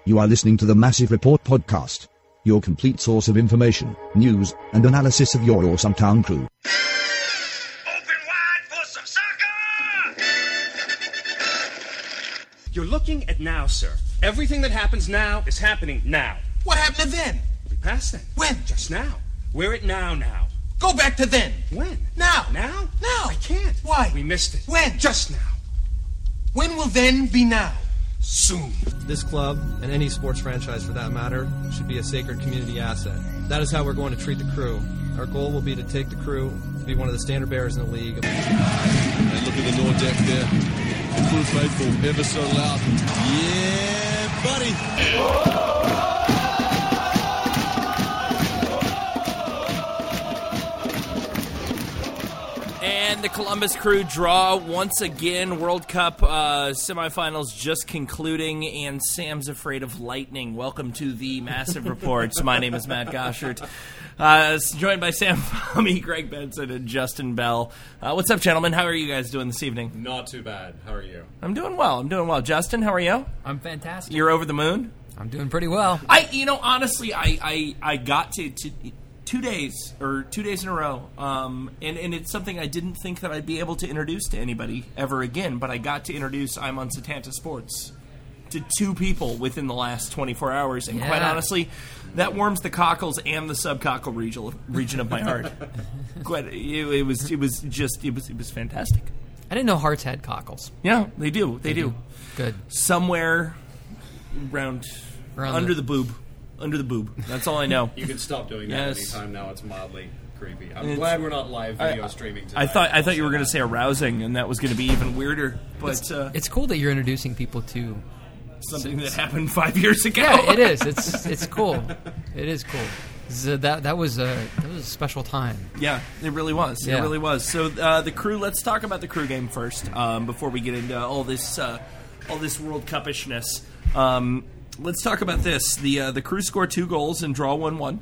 You are listening to the Massive Report podcast, your complete source of information, news, and analysis of your awesome town crew. Open wide for some soccer! You're looking at now, sir. Everything that happens now is happening now. What happened to then? We passed then. When? Just now. We're at now. Go back to then. When? Now. Now? Now. I can't. Why? We missed it. When? Just now. When will then be now? Soon. This club, and any sports franchise for that matter, should be a sacred community asset. That is how we're going to treat the crew. Our goal will be to take the crew to be one of the standard bearers in the league. And look at the Nord deck there. The crew faithful, ever so loud. Yeah, buddy. And the Columbus Crew draw once again. World Cup semifinals just concluding, and Sam's afraid of lightning. Welcome to the Massive Reports. My name is Matt Goshert. Joined by Sam Fahmy, Greg Benson, and Justin Bell. What's up, gentlemen? How are you guys doing this evening? Not too bad. How are you? I'm doing well. Justin, how are you? I'm fantastic. You're over the moon? I'm doing pretty well. Honestly, I got to 2 days in a row, and it's something I didn't think that I'd be able to introduce to anybody ever again, but I got to introduce I'm on Setanta Sports to two people within the last 24 hours, and quite honestly, that warms the cockles and the subcockle region of my heart. It was fantastic. I didn't know hearts had cockles. Yeah, they do. They do. Good. Somewhere around under the boob. Under the boob. That's all I know. You can stop doing that anytime now. It's mildly creepy. I'm glad we're not live video streaming today. I thought you were going to say arousing, and that was going to be even weirder. But it's cool that you're introducing people to something that happened 5 years ago. Yeah, it is. It's cool. It is cool. That was a special time. Yeah, it really was. Yeah. It really was. So the crew. Let's talk about the crew game first before we get into all this World Cup-ishness. Let's talk about this. The crew scored 2 goals and draw 1-1.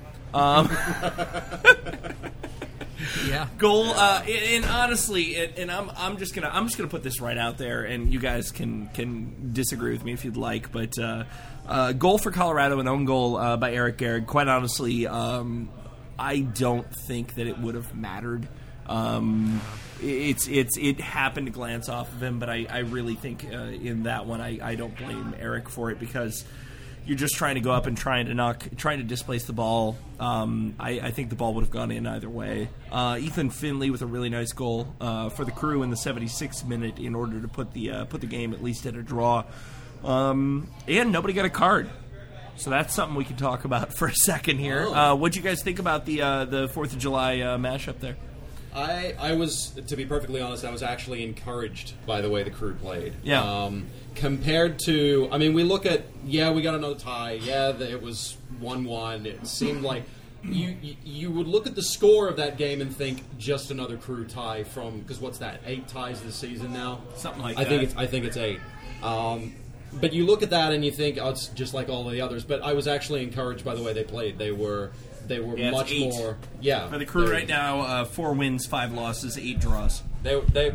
Yeah. Goal and honestly, and I'm just gonna put this right out there, and you guys can disagree with me if you'd like, but goal for Colorado, an own goal by Eric Gehrig. Quite honestly, I don't think that it would have mattered. It happened to glance off of him, but I really think in that one I don't blame Eric for it, because you're just trying to go up and trying to displace the ball. I think the ball would have gone in either way. Ethan Finley with a really nice goal for the crew in the 76th minute in order to put the game at least at a draw. And nobody got a card. So that's something we can talk about for a second here. What'd you guys think about the 4th of July mashup there? I was, to be perfectly honest, I was actually encouraged by the way the crew played. Yeah. Compared to, we look at, we got another tie. Yeah, it was 1-1. It seemed like you would look at the score of that game and think just another crew tie from, because what's that, 8 ties this season now? Something like that. I think it's 8. But you look at that and you think, oh, it's just like all the others. But I was actually encouraged by the way they played. They were much more. Yeah. For the crew right now, 4 wins, 5 losses, 8 draws. Okay.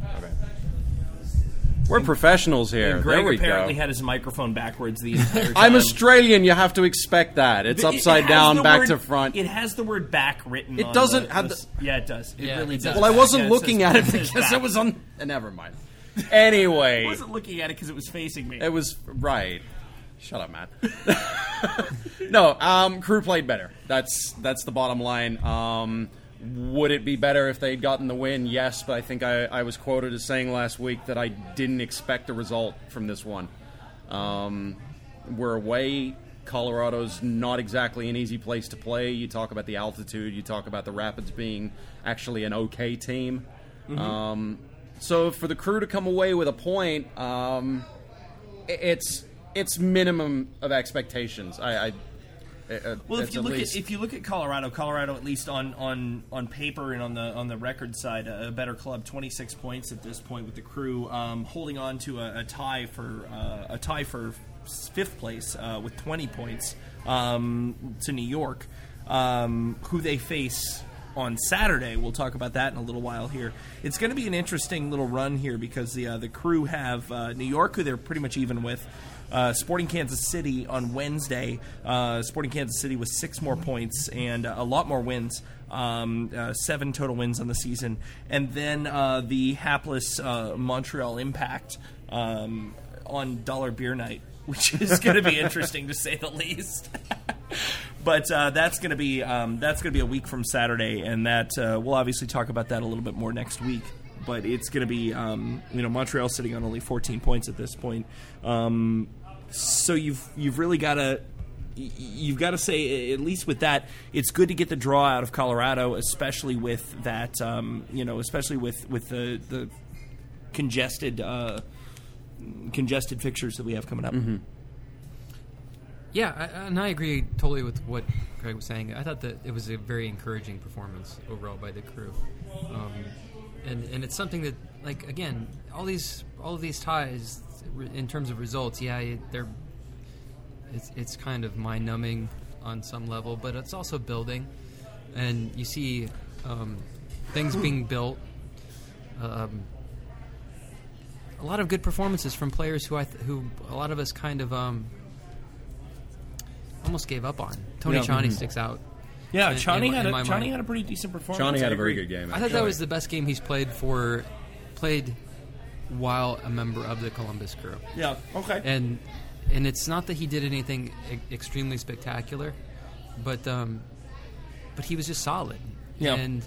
We're professionals here. And Greg there we apparently go. had his microphone backwards the entire time. I'm Australian. You have to expect that. It's upside down, back to front. It has the word "back" written. It doesn't have the. Yeah, it does. It really does. Well, I wasn't looking at it because it was on. Never mind. Anyway, I wasn't looking at it because it was facing me. It was right. Shut up, Matt. No, crew played better. That's the bottom line. Would it be better if they'd gotten the win? Yes, but I think I was quoted as saying last week that I didn't expect a result from this one. We're away. Colorado's not exactly an easy place to play. You talk about the altitude. You talk about the Rapids being actually an okay team. Mm-hmm. So for the crew to come away with a point, it's minimum of expectations. Well, if you look at Colorado at least on paper and on the record side, a better club, 26 points at this point with the crew, holding on to a tie for 5th place with 20 points to New York, who they face on Saturday. We'll talk about that in a little while here. It's going to be an interesting little run here because the crew have New York, who they're pretty much even with. Sporting Kansas City on Wednesday. Sporting Kansas City with 6 more points and a lot more wins. 7 total wins on the season. And then the hapless Montreal Impact on Dollar Beer Night, which is going to be interesting to say the least. But that's going to be a week from Saturday, and that we'll obviously talk about that a little bit more next week. But it's going to be Montreal sitting on only 14 points at this point. So you've really got to. You've got to say, at least with that, it's good to get the draw out of Colorado, especially with that, especially with the congested fixtures that we have coming up. Mm-hmm. Yeah, and I agree totally with what Greg was saying. I thought that it was a very encouraging performance overall by the Crew, and it's something that, like, again, all of these ties in terms of results, it's kind of mind-numbing on some level, but it's also building, and you see things being built. A lot of good performances from players who a lot of us kind of almost gave up on. Tony Tchani sticks out. Yeah, Tchani had a pretty decent performance. Tchani had a very good game. I thought that was the best game he's played while a member of the Columbus Crew. Yeah, okay. And it's not that he did anything extremely spectacular, but he was just solid. Yeah. And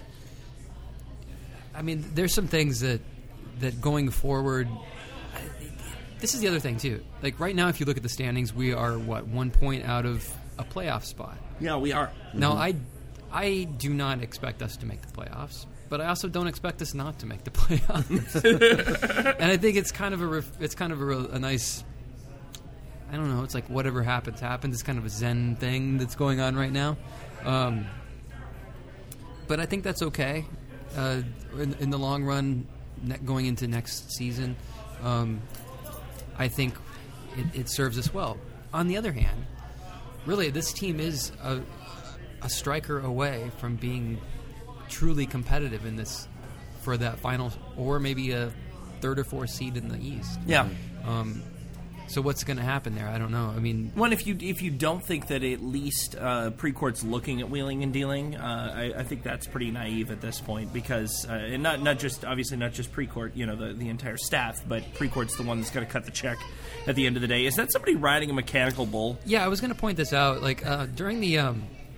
I mean, there's some things that going forward. This is the other thing too. Like right now, if you look at the standings, we are 1 point out of a playoff spot. Yeah, we are. Now, I do not expect us to make the playoffs, but I also don't expect us not to make the playoffs. And I think it's kind of a nice. I don't know. It's like whatever happens, happens. It's kind of a Zen thing that's going on right now. But I think that's okay. In the long run, going into next season, I think it serves us well. On the other hand, really, this team is a striker away from being truly competitive in this for that final, or maybe a 3rd or 4th seed in the East. Yeah. So what's going to happen there? I don't know. I mean, well, if you don't think that at least Precourt's looking at wheeling and dealing, I think that's pretty naive at this point because and not just Precourt, the entire staff, but Precourt's the one that's going to cut the check at the end of the day. Is that somebody riding a mechanical bull? Yeah, I was going to point this out. Like during the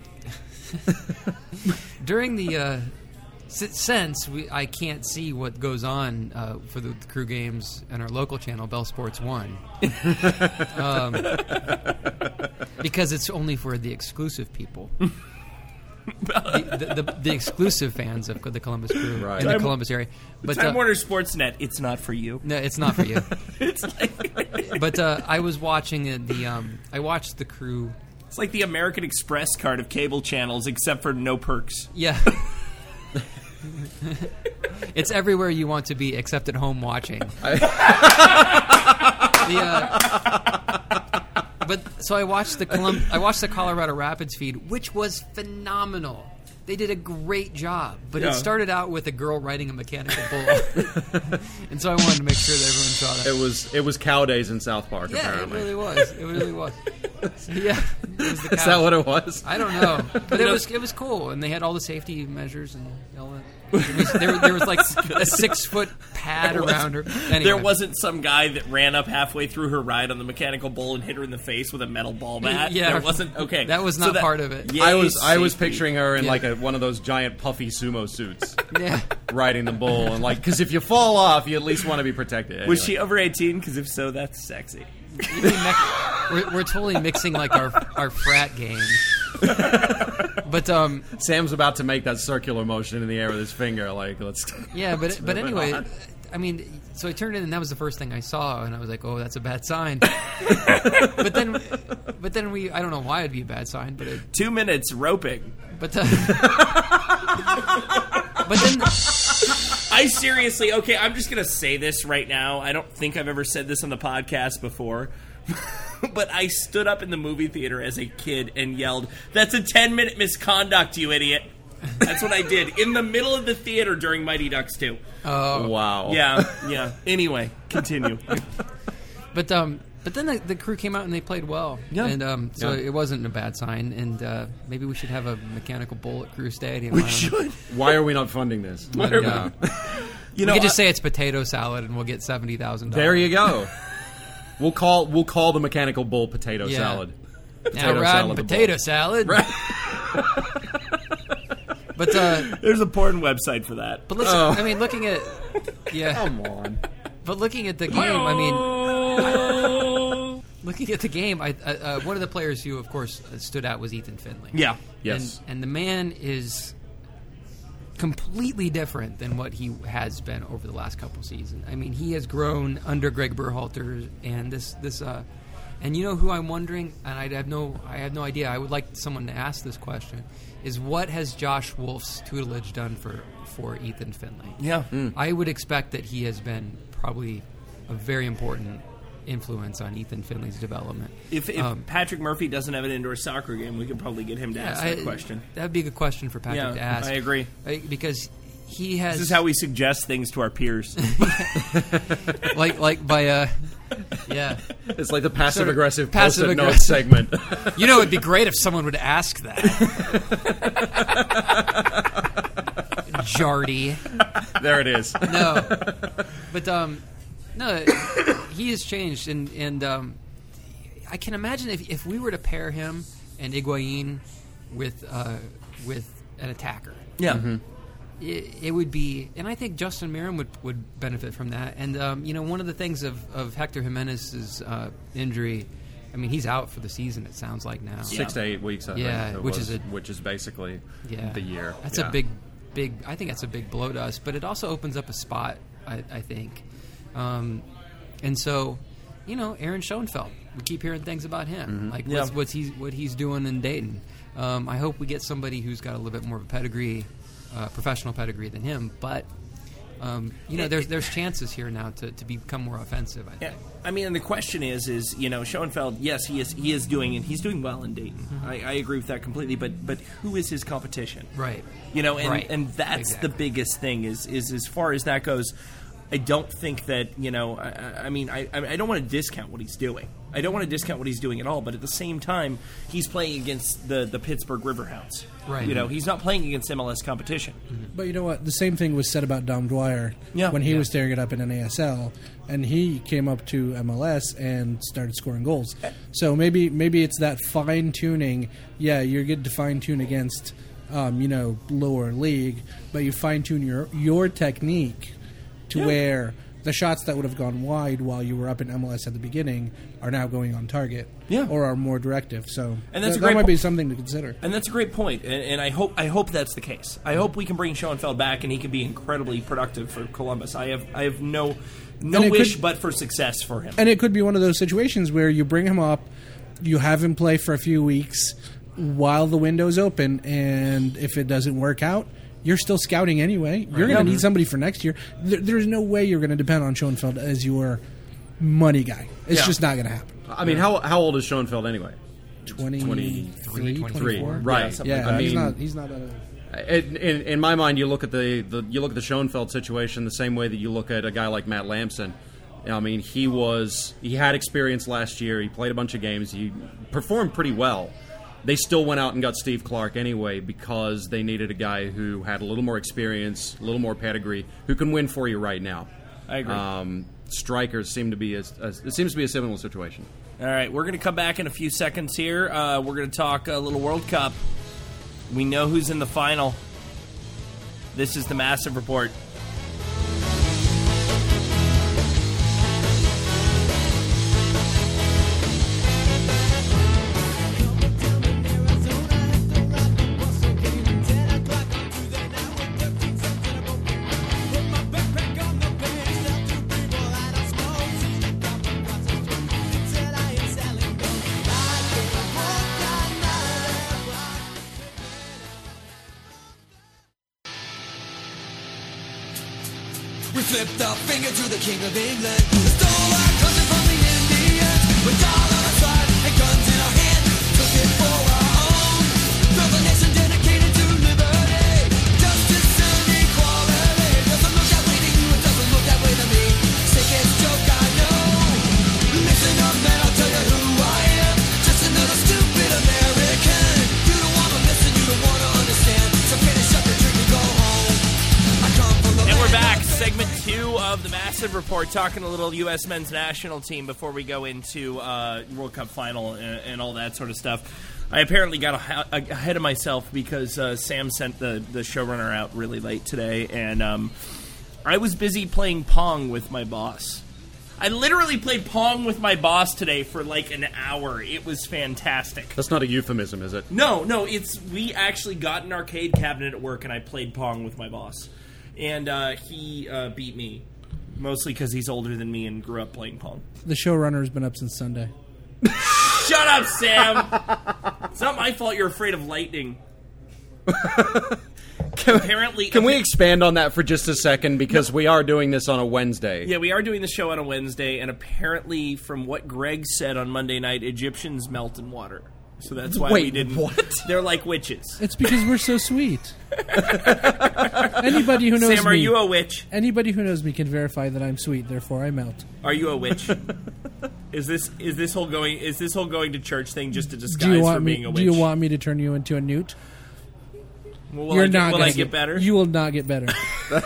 since I can't see what goes on for the Crew games and our local channel, Bell Sports 1, because it's only for the exclusive people, the exclusive fans of the Columbus Crew in the Columbus area. But Time Warner Sportsnet, it's not for you. No, it's not for you. But I was watching I watched the Crew. It's like the American Express card of cable channels, except for no perks. Yeah. It's everywhere you want to be except at home watching. But so I watched the Colorado Rapids feed, which was phenomenal. They did a great job, but it started out with a girl riding a mechanical bull, and so I wanted to make sure that everyone saw that. It was cow days in South Park. Yeah, apparently. It really was. Yeah, it was the cow. Is that what it was? I don't know, but it was cool, and they had all the safety measures and all that. There was like a 6-foot pad around her. Anyway. There wasn't some guy that ran up halfway through her ride on the mechanical bull and hit her in the face with a metal ball bat. Yeah, there wasn't. Okay, that was not part of it. I was picturing her in like one of those giant puffy sumo suits, riding the bull, and because if you fall off, you at least want to be protected. Anyway. Was she over 18? Because if so, that's sexy. We're totally mixing like our frat games. But Sam's about to make that circular motion in the air with his finger, like let's. Yeah, but anyway, I mean, so I turned in, and that was the first thing I saw, and I was like, "Oh, that's a bad sign." but then I don't know why it'd be a bad sign, but 2 minutes roping. But then I seriously, okay, I'm just gonna say this right now. I don't think I've ever said this on the podcast before. But I stood up in the movie theater as a kid and yelled, "That's a 10-minute misconduct, you idiot." That's what I did in the middle of the theater during Mighty Ducks 2. Oh, wow. Yeah. Anyway, continue. But But then the crew came out and they played well. Yeah. And so it wasn't a bad sign. And maybe we should have a mechanical bull at Crew Stadium. We should. Why are we not funding this? We could just say it's potato salad and we'll get $70,000. There you go. We'll call the mechanical bull potato salad. Now riding potato salad. Right. But there's a porn website for that. But listen, I mean, looking at Come on. But looking at the game, I mean, looking at the game, one of the players who, of course, stood out was Ethan Finley. Yeah. Yes. And the man is completely different than what he has been over the last couple seasons. I mean, he has grown under Greg Berhalter, and and you know who I'm wondering, and I have no idea. I would like someone to ask this question: is what has Josh Wolf's tutelage done for Ethan Finley? Yeah. I would expect that he has been probably a very important influence on Ethan Finley's development. If Patrick Murphy doesn't have an indoor soccer game, we could probably get him to ask that question. That would be a good question for Patrick to ask. I agree. Because he has... This is how we suggest things to our peers. like by... yeah. It's like the passive-aggressive passive note segment. You know, it'd be great if someone would ask that. Jardy. There it is. No. But, no, he has changed, and I can imagine if we were to pair him and Higuain with an attacker. Yeah. Mm-hmm. It would be, and I think Justin Meram would benefit from that. And one of the things of Hector Jimenez's injury, I mean, he's out for the season. It sounds like now 6 to 8 weeks. I think, which is basically the year. That's a big. I think that's a big blow to us. But it also opens up a spot, I think. And so, Aaron Schoenfeld. We keep hearing things about him, like what he's doing in Dayton. I hope we get somebody who's got a little bit more of a pedigree. Professional pedigree than him, but there's chances here now to become more offensive. I think. I mean, and the question is Schoenfeld. Yes, he is doing, and he's doing well in Dayton. Mm-hmm. I agree with that completely. But who is his competition? Right. And that's the biggest thing is as far as that goes. I don't think that I don't want to discount what he's doing. I don't want to discount what he's doing at all. But at the same time, he's playing against the Pittsburgh Riverhounds. Right. He's not playing against MLS competition. Mm-hmm. But you know what? The same thing was said about Dom Dwyer when he was tearing it up in NASL, and he came up to MLS and started scoring goals. So maybe it's that fine tuning. Yeah, you're good to fine tune against lower league, but you fine tune your technique to where the shots that would have gone wide while you were up in MLS at the beginning are now going on target, or are more directive. So that might be something to consider. And that's a great point. And I hope that's the case. I hope we can bring Schoenfeld back and he can be incredibly productive for Columbus. I have no wish but for success for him. And it could be one of those situations where you bring him up, you have him play for a few weeks while the window's open, and if it doesn't work out, you're still scouting anyway. You're going to need somebody for next year. There's no way you're going to depend on Schoenfeld as your money guy. It's just not going to happen. I mean, how old is Schoenfeld anyway? 23, 24. Right. Yeah, he's not a... In my mind, you look at the Schoenfeld situation the same way that you look at a guy like Matt Lamson. I mean, he had experience last year. He played a bunch of games. He performed pretty well. They still went out and got Steve Clark anyway because they needed a guy who had a little more experience, a little more pedigree, who can win for you right now. I agree. Strikers seems to be a similar situation. All right, we're going to come back in a few seconds here. We're going to talk a little World Cup. We know who's in the final. This is the Massive Report. We flipped our finger to the King of England. Stole our country from the Indians. With all on our side and guns in our hand, took it for our own. Built a nation dedicated to liberty, justice and equality. Doesn't look that way to you, it doesn't look that way to me. Sickest joke I know. Listen up, man. Report, talking a little U.S. men's national team before we go into World Cup final and all that sort of stuff. I apparently got ahead of myself because Sam sent the showrunner out really late today, and I was busy playing Pong with my boss. I literally played Pong with my boss today for like an hour. It was fantastic. That's not a euphemism, is it? No, we actually got an arcade cabinet at work, and I played Pong with my boss. And he beat me, mostly because he's older than me and grew up playing Pong. The showrunner has been up since Sunday. Shut up, Sam! It's not my fault you're afraid of lightning. Can we expand on that for just a second? Because we are doing this on a Wednesday. Yeah, we are doing the show on a Wednesday, and apparently, from what Greg said on Monday night, Egyptians melt in water. So that's why we didn't. What? They're like witches. It's because we're so sweet. Anybody who knows me... Sam, are you a witch? Anybody who knows me can verify that I'm sweet, therefore I melt. Are you a witch? Is this whole going to church thing just a disguise for being a witch? Do you want me to turn you into a newt? Well, will I get better? You will not get better.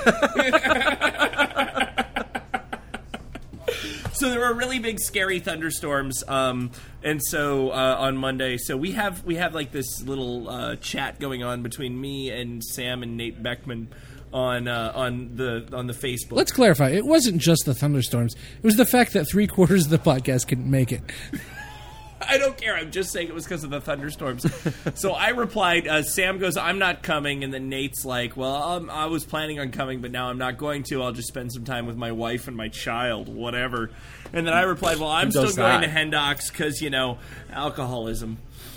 So there were really big, scary thunderstorms, and so on Monday, so we have like this little chat going on between me and Sam and Nate Beckman on the Facebook. Let's clarify: it wasn't just the thunderstorms; it was the fact that 3/4 of the podcast couldn't make it. I don't care. I'm just saying it was because of the thunderstorms. So I replied, Sam goes, I'm not coming. And then Nate's like, well, I was planning on coming, but now I'm not going to. I'll just spend some time with my wife and my child, whatever. And then I replied, well, I'm still going to Hendocks because, alcoholism.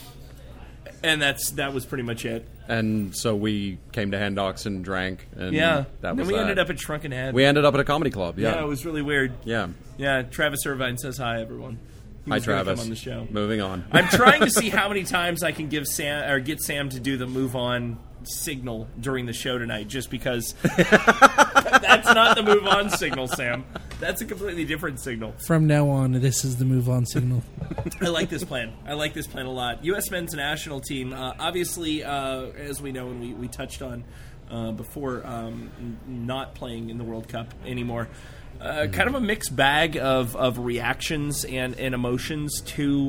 And that was pretty much it. And so we came to Hendocks and drank. And yeah. That was and we ended up at Shrunken Head. We ended up at a comedy club, yeah. Yeah, it was really weird. Yeah. Yeah, Travis Irvine says hi, everyone. Hi, Travis. Come on the show. Moving on. I'm trying to see how many times I can get Sam to do the move on signal during the show tonight, just because that's not the move on signal, Sam. That's a completely different signal. From now on, this is the move on signal. I like this plan. I like this plan a lot. U.S. men's national team, obviously, as we know and we touched on before, not playing in the World Cup anymore. Kind of a mixed bag of reactions and emotions to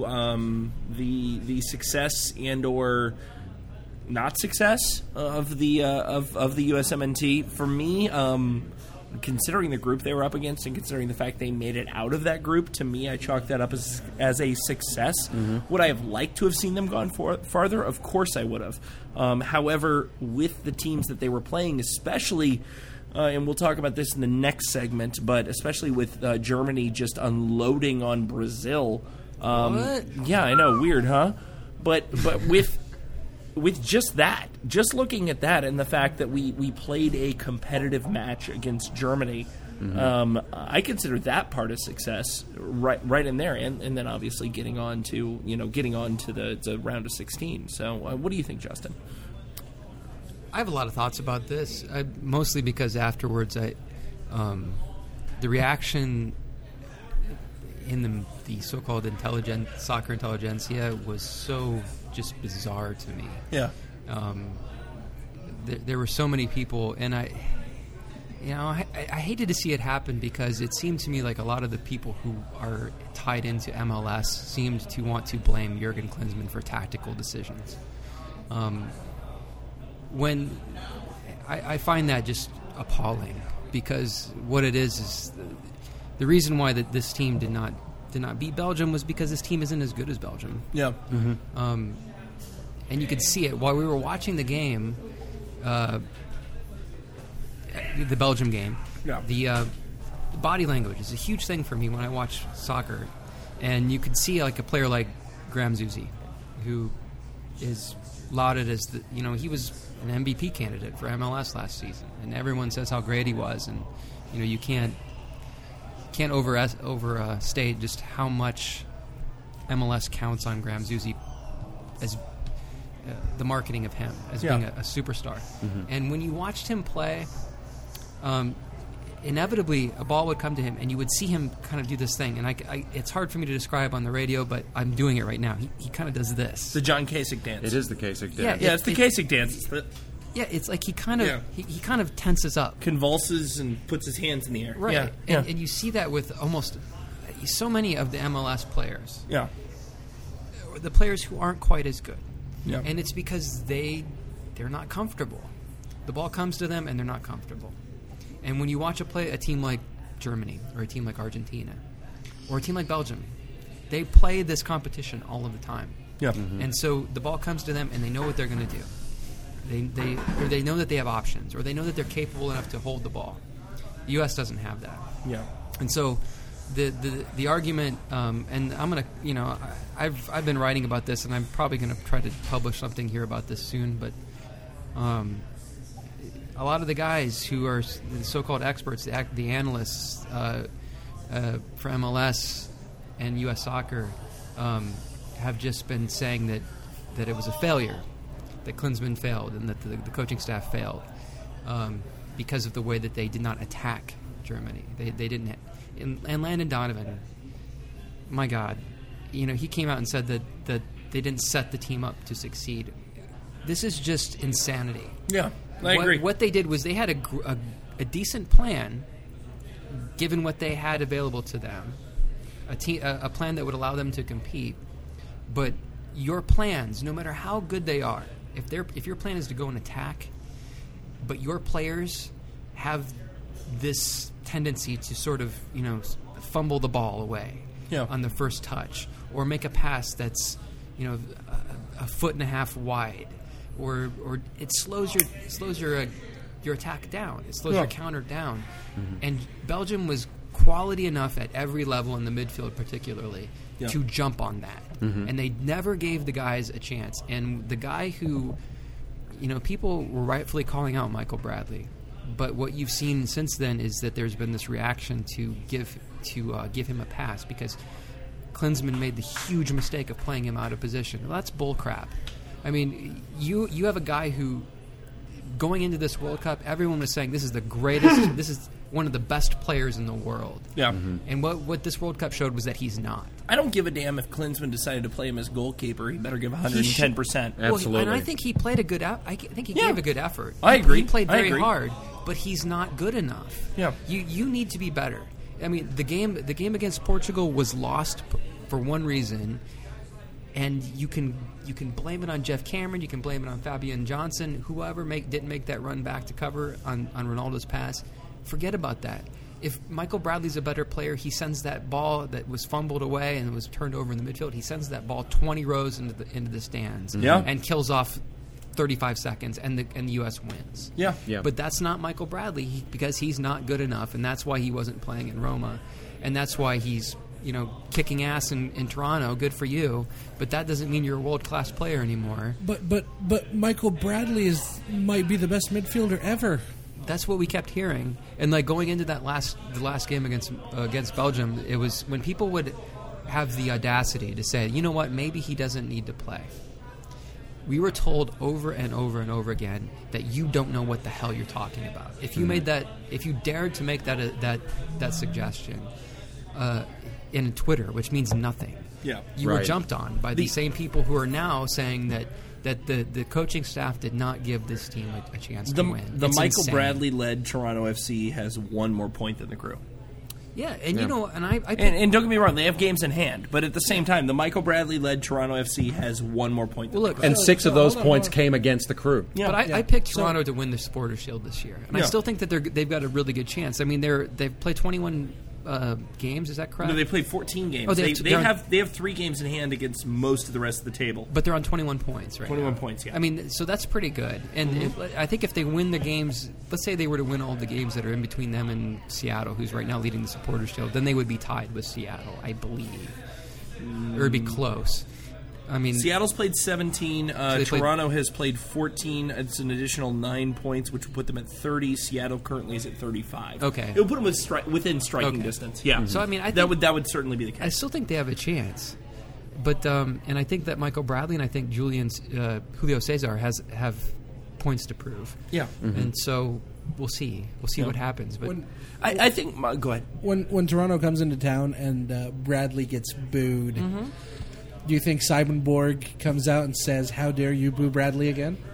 the success and or not success of the USMNT. For me, considering the group they were up against and considering the fact they made it out of that group, to me, I chalk that up as a success. Mm-hmm. Would I have liked to have seen them gone farther? Of course I would have. However, with the teams that they were playing, especially... and we'll talk about this in the next segment, but especially with Germany just unloading on Brazil. What? Yeah, I know, weird, huh? But with just that, just looking at that and the fact that we played a competitive match against Germany, mm-hmm. I consider that part a success right in there, and then obviously getting on to the round of 16. So, what do you think, Justin? I have a lot of thoughts about this, mostly because afterwards, the reaction in the so-called soccer intelligentsia was so just bizarre to me. Yeah. There were so many people, and I hated to see it happen because it seemed to me like a lot of the people who are tied into MLS seemed to want to blame Jurgen Klinsmann for tactical decisions. When I find that just appalling, because what it is the reason why this team did not beat Belgium was because this team isn't as good as Belgium. Yeah. Mm-hmm. And you could see it while we were watching the game, the Belgium game. Yeah. The body language is a huge thing for me when I watch soccer, and you could see like a player like Graham Zusi, who is lauded as he was an MVP candidate for MLS last season, and everyone says how great he was, and you can't overstate just how much MLS counts on Graham Zusi as the marketing of him as being a superstar. Mm-hmm. And when you watched him play, inevitably a ball would come to him, and you would see him kind of do this thing. And it's hard for me to describe on the radio, but I'm doing it right now. He kind of does this. The John Kasich dance. It is the Kasich dance. Yeah, it's the Kasich dance. Yeah, it's like he kind of tenses up, convulses, and puts his hands in the air. Right, Yeah. And you see that with almost so many of the MLS players. Yeah, the players who aren't quite as good. Yeah, and it's because they're not comfortable. The ball comes to them, and they're not comfortable. And when you watch a team like Germany or a team like Argentina or a team like Belgium, they play this competition all of the time. Yeah, and so the ball comes to them, and they know what they're going to do. They know that they have options, or they know that they're capable enough to hold the ball. The U.S. doesn't have that. Yeah, and so the argument, and I'm gonna, I've been writing about this, and I'm probably gonna try to publish something here about this soon. But a lot of the guys who are the so-called experts, the analysts for MLS and U.S. soccer, have just been saying that it was a failure, that Klinsmann failed, and that the coaching staff failed because of the way that they did not attack Germany. They didn't. And Landon Donovan, my God, he came out and said that they didn't set the team up to succeed. This is just insanity. Yeah, I agree. What they did was they had a decent plan, given what they had available to them, a plan that would allow them to compete. But your plans, no matter how good they are, if your plan is to go and attack, but your players have this tendency to sort of fumble the ball away on the first touch, or make a pass that's a foot and a half wide, or it slows your attack down. It slows your counter down. Mm-hmm. And Belgium was quality enough at every level in the midfield, particularly, to jump on that. Mm-hmm. And they never gave the guys a chance. And the guy who, people were rightfully calling out Michael Bradley, but what you've seen since then is that there's been this reaction to give him a pass because Klinsmann made the huge mistake of playing him out of position. Well, that's bullcrap. I mean, you have a guy who, going into this World Cup, everyone was saying this is the greatest, this is one of the best players in the world. Yeah. Mm-hmm. And what this World Cup showed was that he's not. I don't give a damn if Klinsmann decided to play him as goalkeeper. He better give 110%. Absolutely. Well, and I think he played a good I think he gave a good effort. I agree. He played very hard, but he's not good enough. Yeah. You need to be better. I mean, the game against Portugal was lost for one reason, and you can blame it on Jeff Cameron, you can blame it on Fabian Johnson, whoever didn't make that run back to cover on Ronaldo's pass. Forget about that. If Michael Bradley's a better player, he sends that ball that was fumbled away and was turned over in the midfield, he sends that ball 20 rows into the stands and kills off 35 seconds, and the U.S. wins. Yeah. But that's not Michael Bradley because he's not good enough, and that's why he wasn't playing in Roma, and that's why he's kicking ass in Toronto. Good for you, but that doesn't mean you're a world-class player anymore. But Michael Bradley might be the best midfielder ever. That's what we kept hearing, and going into the last game against Belgium, it was when people would have the audacity to say, you know what, maybe he doesn't need to play. We were told over and over and over again that you don't know what the hell you're talking about. If you if you dared to make that suggestion in Twitter, which means nothing, you were jumped on by the same people who are now saying that the coaching staff did not give this team a chance to win. The It's Michael insane. Bradley-led Toronto FC has one more point than the Crew. Yeah, and and don't get me wrong, they have games in hand, but at the same time, the Michael Bradley-led Toronto FC has one more point than the Crew. And 6 of those points came against the Crew. Yeah. But I picked Toronto to win the Supporters' Shield this year, and I still think that they've got a really good chance. I mean, they've played 21 games. Is that correct? No, they played 14 games. Oh, they have 3 games in hand against most of the rest of the table. But they're on 21 points, right? 21 points, yeah. I mean, so that's pretty good. And I think if they win the games, let's say they were to win all the games that are in between them and Seattle, who's right now leading the Supporters' Shield, then they would be tied with Seattle, I believe. Or it'd be close. I mean, Seattle's played 17. Toronto has played 14. It's an additional 9 points, which would put them at 30. Seattle currently is at 35. Okay, it would put them within striking distance. Yeah. So I mean, I think that would certainly be the case. I still think they have a chance, but and I think that Michael Bradley and I think Julio Cesar have points to prove. Yeah, and so we'll see. We'll see what happens. But I think go ahead. When Toronto comes into town and Bradley gets booed. Do you think Simon Borg comes out and says, "How dare you boo Bradley again"?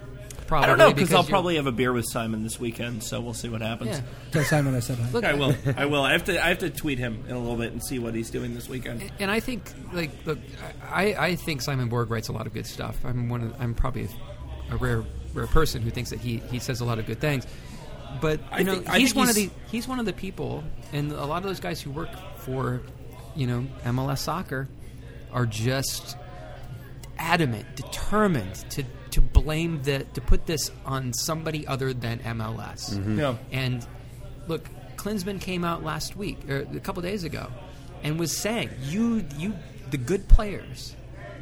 probably. I don't know, because I'll you're- probably have a beer with Simon this weekend, so we'll see what happens. Yeah. Tell Simon I said hi. Look, I will. I have to tweet him in a little bit and see what he's doing this weekend. And I think, look, I think Simon Borg writes a lot of good stuff. I'm probably a rare person who thinks that he says a lot of good things. But he's one of the people, and a lot of those guys who work for MLS soccer are just adamant, determined to blame to put this on somebody other than MLS. Mm-hmm. Yeah. And look, Klinsmann came out last week, or a couple days ago, and was saying, the good players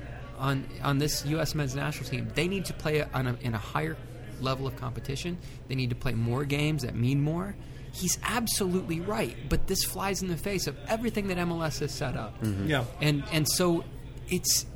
on this U.S. men's national team, they need to play in a higher level of competition. They need to play more games that mean more. He's absolutely right, but this flies in the face of everything that MLS has set up. Mm-hmm. Yeah, and so it's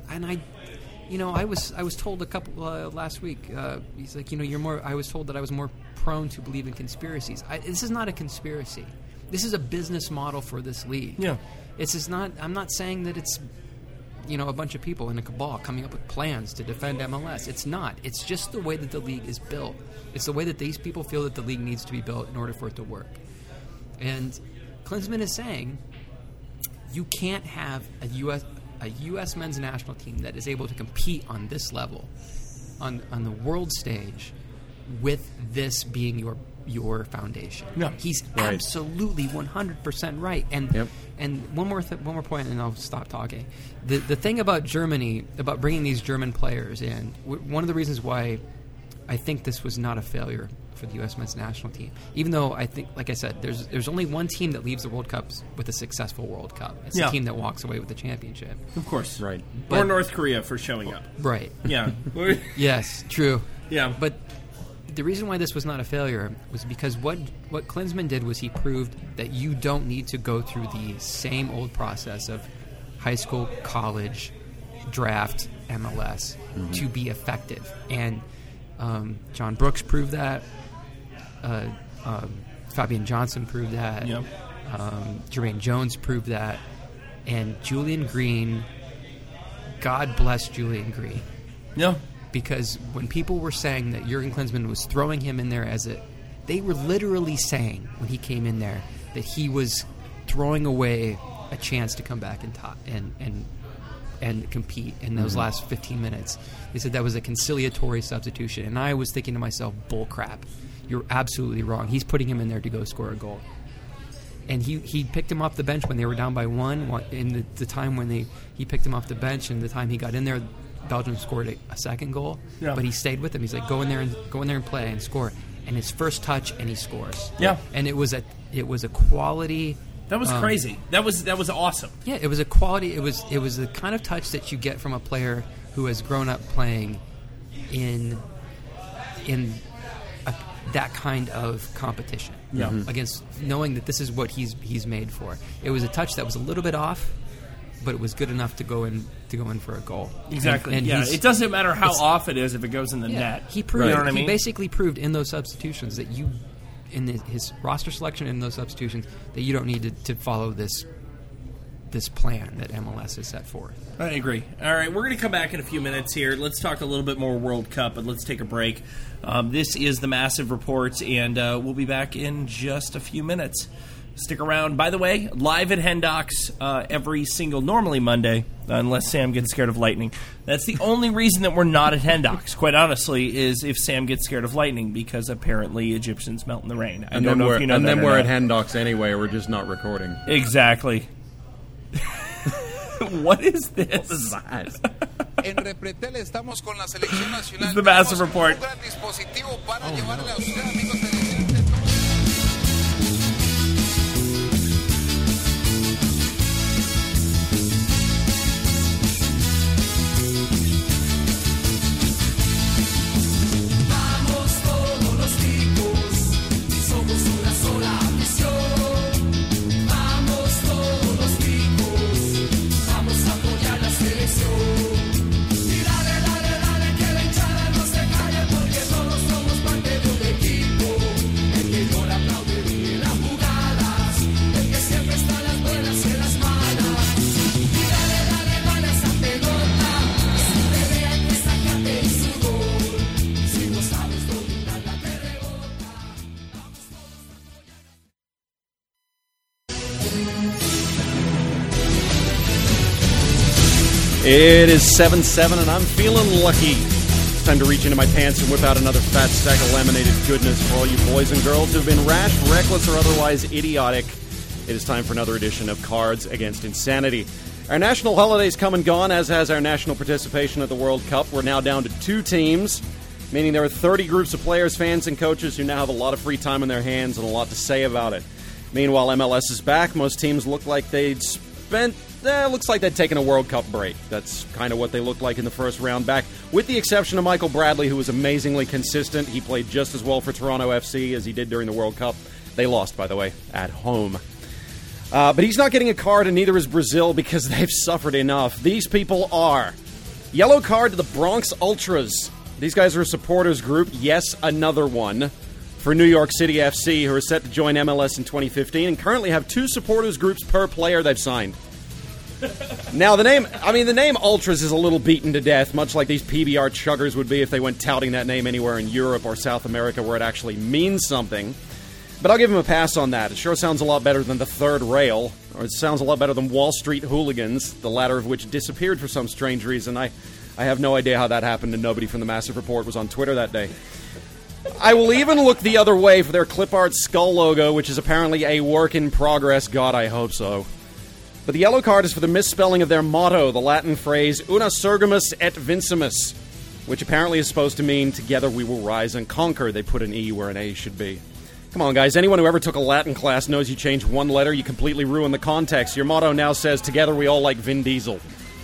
I was told a couple last week. He's like, you're more. I was told that I was more prone to believe in conspiracies. This is not a conspiracy. This is a business model for this league. Yeah, this is not. I'm not saying that it's a bunch of people in a cabal coming up with plans to defend MLS. It's not. It's just the way that the league is built. It's the way that these people feel that the league needs to be built in order for it to work. And Klinsmann is saying you can't have a U.S. men's national team that is able to compete on this level, on the world stage, with this being your foundation. Yeah. He's absolutely 100% right. And one more point, and I'll stop talking. The thing about Germany, about bringing these German players in, one of the reasons why I think this was not a failure for the U.S. men's national team, even though I think, like I said, there's only one team that leaves the World Cups with a successful World Cup. It's the team that walks away with the championship. Of course. Right. Or North Korea for showing up. Right. Yeah. Yes, true. Yeah. But the reason why this was not a failure was because what Klinsmann did was he proved that you don't need to go through the same old process of high school, college, draft, MLS to be effective. And John Brooks proved that. Fabian Johnson proved that. Yep. Jermaine Jones proved that. And Julian Green, God bless Julian Green. Yeah. Because when people were saying that Jurgen Klinsmann was throwing him in there they were literally saying when he came in there that he was throwing away a chance to come back and compete in those last 15 minutes. They said that was a conciliatory substitution, and I was thinking to myself, bull crap. You're absolutely wrong. He's putting him in there to go score a goal. And he picked him off the bench when they were down by one. In the time when he picked him off the bench, and the time he got in there, Belgium scored a second goal. Yeah. But he stayed with him. He's like, go in there and play and score. And his first touch, and he scores. Yeah. And it was a quality. That was crazy. That was awesome. Yeah, it was a quality. It was the kind of touch that you get from a player who has grown up playing in that kind of competition. Yeah. Against knowing that this is what he's made for. It was a touch that was a little bit off, but it was good enough to go in for a goal. Exactly. And it doesn't matter how off it is if it goes in the net. He proved. You know what I mean? He basically proved in those substitutions that in his roster selection in those substitutions, that you don't need to follow this plan that MLS has set forth. I agree. All right, we're going to come back in a few minutes here. Let's talk a little bit more World Cup, but let's take a break. This is the Massive Report, and we'll be back in just a few minutes. Stick around. By the way, live at Hendocks every single, normally Monday, unless Sam gets scared of lightning. That's the only reason that we're not at Hendocks, quite honestly, is if Sam gets scared of lightning, because apparently Egyptians melt in the rain. I don't know if you know that. And then or we're not. at Hendocks anyway, we're just not recording. Exactly. What is this? What is that? En Repretel estamos con la selección nacional. This is the Massive Report. Un gran dispositivo para llevarle a usted, amigos televidentes. Vamos todos los tipos, somos una sola misión. Vamos todos los tipos, vamos a apoyar la selección. Y dale, dale, dale, que la hinchada no se calle, porque todos somos parte de un equipo. It is 7-7, and I'm feeling lucky. It's time to reach into my pants and whip out another fat stack of laminated goodness for all you boys and girls who've been rash, reckless, or otherwise idiotic. It is time for another edition of Cards Against Insanity. Our national holiday's come and gone, as has our national participation at the World Cup. We're now down to 2 teams, meaning there are 30 groups of players, fans, and coaches who now have a lot of free time on their hands and a lot to say about it. Meanwhile, MLS is back. Most teams look like they'd looks like they'd taken a World Cup break. That's kind of what they looked like in the first round back, with the exception of Michael Bradley, who was amazingly consistent. He played just as well for Toronto FC as he did during the World Cup. They lost, by the way, at home. But he's not getting a card, and neither is Brazil, because they've suffered enough. These people are yellow card to the Bronx Ultras. These guys are a supporters group, yes, another one, for New York City FC, who are set to join MLS in 2015 and currently have 2 supporters groups per player they've signed. Now, the name Ultras is a little beaten to death, much like these PBR chuggers would be if they went touting that name anywhere in Europe or South America where it actually means something. But I'll give him a pass on that. It sure sounds a lot better than the Third Rail, or it sounds a lot better than Wall Street Hooligans, the latter of which disappeared for some strange reason. I have no idea how that happened, and nobody from the Massive Report was on Twitter that day. I will even look the other way for their clip art skull logo, which is apparently a work in progress. God, I hope so. But the yellow card is for the misspelling of their motto, the Latin phrase, Una surgimus et vincimus, which apparently is supposed to mean, together we will rise and conquer. They put an E where an A should be. Come on, guys. Anyone who ever took a Latin class knows you change one letter, you completely ruin the context. Your motto now says, together we all like Vin Diesel.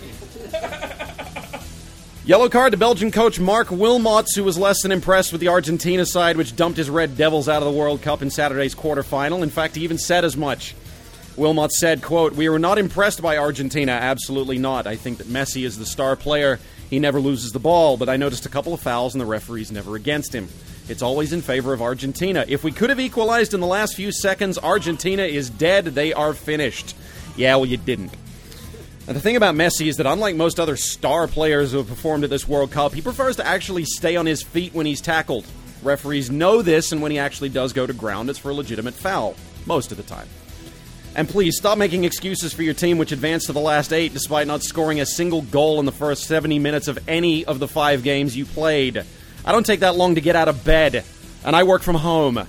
Yellow card to Belgian coach Mark Wilmots, who was less than impressed with the Argentina side, which dumped his Red Devils out of the World Cup in Saturday's quarterfinal. In fact, he even said as much. Wilmot said, quote, "We were not impressed by Argentina, absolutely not. I think that Messi is the star player. He never loses the ball, but I noticed a couple of fouls and the referee's never against him. It's always in favor of Argentina. If we could have equalized in the last few seconds, Argentina is dead. They are finished." Yeah, well, you didn't. And the thing about Messi is that unlike most other star players who have performed at this World Cup, he prefers to actually stay on his feet when he's tackled. Referees know this, and when he actually does go to ground, it's for a legitimate foul. Most of the time. And please, stop making excuses for your team, which advanced to the last 8 despite not scoring a single goal in the first 70 minutes of any of the 5 games you played. I don't take that long to get out of bed, and I work from home.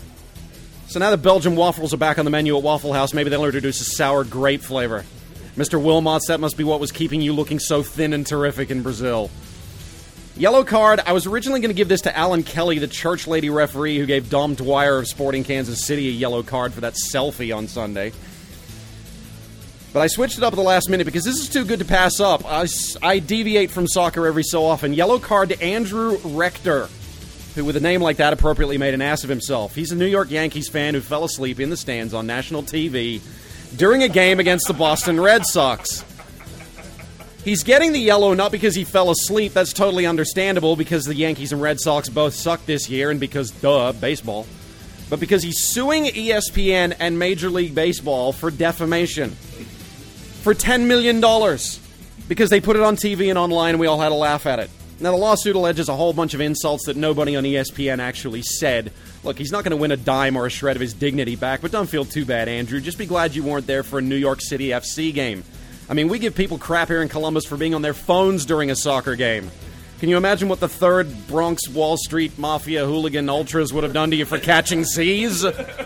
So now that Belgian waffles are back on the menu at Waffle House, maybe they'll introduce a sour grape flavor. Mr. Wilmots, that must be what was keeping you looking so thin and terrific in Brazil. Yellow card. I was originally going to give this to Alan Kelly, the church lady referee who gave Dom Dwyer of Sporting Kansas City a yellow card for that selfie on Sunday. But I switched it up at the last minute because this is too good to pass up. I deviate from soccer every so often. Yellow card to Andrew Rector, who with a name like that appropriately made an ass of himself. He's a New York Yankees fan who fell asleep in the stands on national TV during a game against the Boston Red Sox. He's getting the yellow not because he fell asleep. That's totally understandable because the Yankees and Red Sox both suck this year and because, baseball. But because he's suing ESPN and Major League Baseball for defamation. For $10 million. Because they put it on TV and online and we all had a laugh at it. Now, the lawsuit alleges a whole bunch of insults that nobody on ESPN actually said. Look, he's not going to win a dime or a shred of his dignity back, but don't feel too bad, Andrew. Just be glad you weren't there for a New York City FC game. I mean, we give people crap here in Columbus for being on their phones during a soccer game. Can you imagine what the 3rd Bronx Wall Street Mafia hooligan ultras would have done to you for catching C's?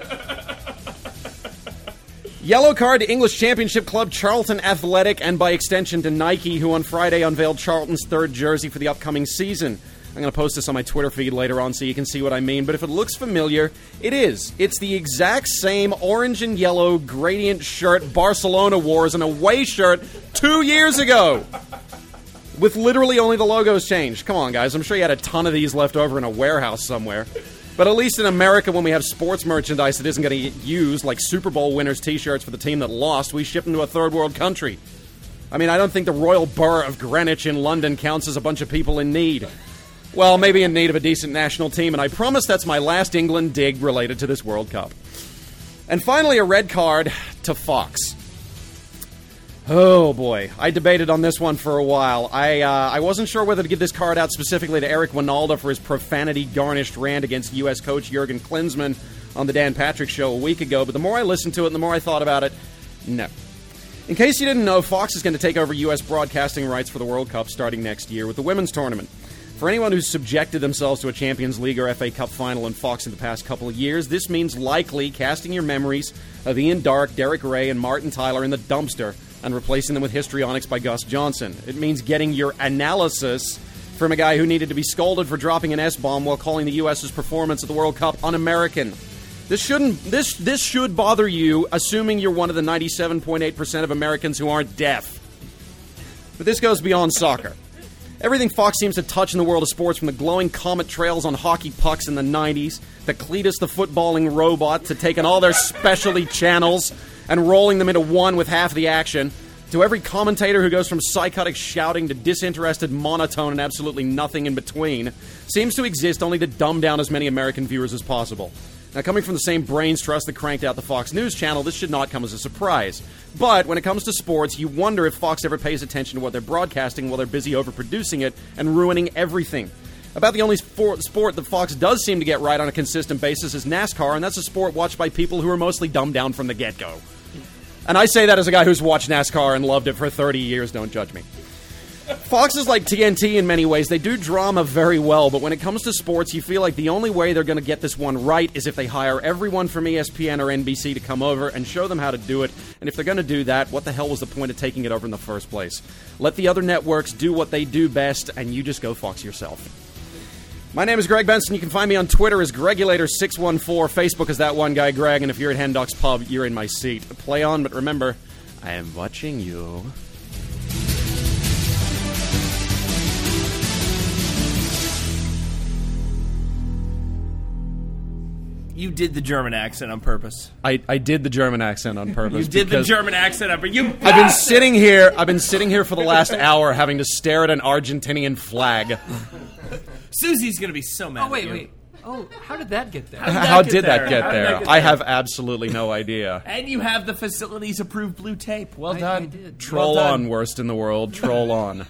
Yellow card to English Championship club Charlton Athletic and by extension to Nike, who on Friday unveiled Charlton's 3rd jersey for the upcoming season. I'm going to post this on my Twitter feed later on so you can see what I mean, but if it looks familiar, it is. It's the exact same orange and yellow gradient shirt Barcelona wore as an away shirt 2 years ago, with literally only the logos changed. Come on, guys. I'm sure you had a ton of these left over in a warehouse somewhere. But at least in America, when we have sports merchandise that isn't going to get used, like Super Bowl winners' T-shirts for the team that lost, we ship them to a third world country. I mean, I don't think the Royal Borough of Greenwich in London counts as a bunch of people in need. Well, maybe in need of a decent national team, and I promise that's my last England dig related to this World Cup. And finally, a red card to Fox. Oh, boy. I debated on this one for a while. I wasn't sure whether to give this card out specifically to Eric Winalda for his profanity-garnished rant against U.S. coach Jurgen Klinsmann on the Dan Patrick Show a week ago, but the more I listened to it and the more I thought about it, no. In case you didn't know, Fox is going to take over U.S. broadcasting rights for the World Cup starting next year with the women's tournament. For anyone who's subjected themselves to a Champions League or FA Cup final in Fox in the past couple of years, this means likely casting your memories of Ian Darke, Derek Ray, and Martin Tyler in the dumpster and replacing them with histrionics by Gus Johnson. It means getting your analysis from a guy who needed to be scolded for dropping an S-bomb while calling the U.S.'s performance at the World Cup un-American. This should bother you, assuming you're one of the 97.8% of Americans who aren't deaf. But this goes beyond soccer. Everything Fox seems to touch in the world of sports, from the glowing comet trails on hockey pucks in the 90s, to Cletus the footballing robot, to taking all their specialty channels and rolling them into one with half the action, to every commentator who goes from psychotic shouting to disinterested monotone and absolutely nothing in between, seems to exist only to dumb down as many American viewers as possible. Now, coming from the same brains trust that cranked out the Fox News channel, this should not come as a surprise. But when it comes to sports, you wonder if Fox ever pays attention to what they're broadcasting while they're busy overproducing it and ruining everything. About the only sport that Fox does seem to get right on a consistent basis is NASCAR, and that's a sport watched by people who are mostly dumbed down from the get-go. And I say that as a guy who's watched NASCAR and loved it for 30 years, don't judge me. Fox is like TNT in many ways. They do drama very well, but when it comes to sports, you feel like the only way they're going to get this one right is if they hire everyone from ESPN or NBC to come over and show them how to do it. And if they're going to do that, what the hell was the point of taking it over in the first place? Let the other networks do what they do best, and you just go Fox yourself. My name is Greg Benson. You can find me on Twitter as Gregulator614. Facebook is that one guy, Greg. And if you're at Hen Doc's Pub, you're in my seat. Play on, but remember, I am watching you. You did the German accent on purpose. I did the German accent on purpose. You did the German accent, but you. I've been sitting here for the last hour, having to stare at an Argentinian flag. Susie's gonna be so mad. Oh wait. Oh, how did that get there? How did that get there? I have absolutely no idea. And you have the facilities approved blue tape. Well done. I did. Troll well on, worst in the world. Troll on.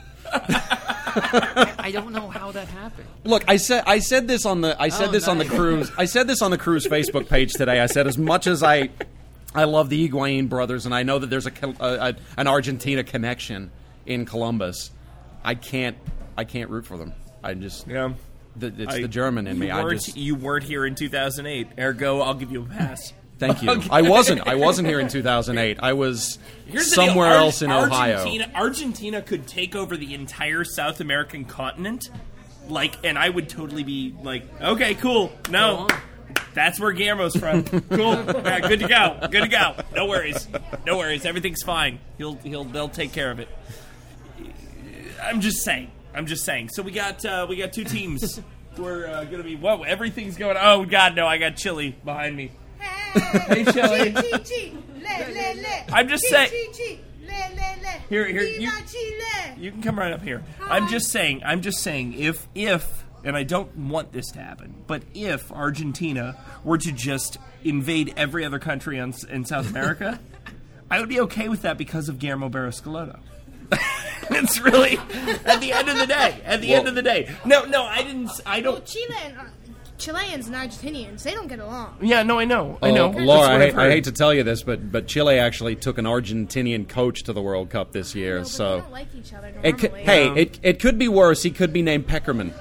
I don't know how that happened. Look, I said this on the cruise. I said this on the cruise Facebook page today. I said, as much as I love the Higuain brothers, and I know that there's an Argentina connection in Columbus, I can't root for them. I just it's the German in me. You weren't here in 2008. Ergo, I'll give you a pass. Thank you. Okay. I wasn't here in 2008. I was somewhere else in Ohio. Argentina could take over the entire South American continent, and I would totally be like, okay, cool. No, that's where Guillermo's from. Cool. Yeah, good to go. No worries. Everything's fine. They'll take care of it. I'm just saying. So we got two teams. We're gonna be everything's going. Oh God, no! I got Chile behind me. Hey, Chile. I'm just saying. Here, you can come right up here. I'm just saying. If, and I don't want this to happen, but if Argentina were to just invade every other country in South America, I would be okay with that because of Guillermo Barros Schelotto. It's really at the end of the day. No, I don't. Well, Chileans and Argentinians, they don't get along. Yeah, no, I know. Laura, I hate to tell you this, but Chile actually took an Argentinian coach to the World Cup this year. No, so they don't like each other normally. It could be worse. He could be named Peckerman.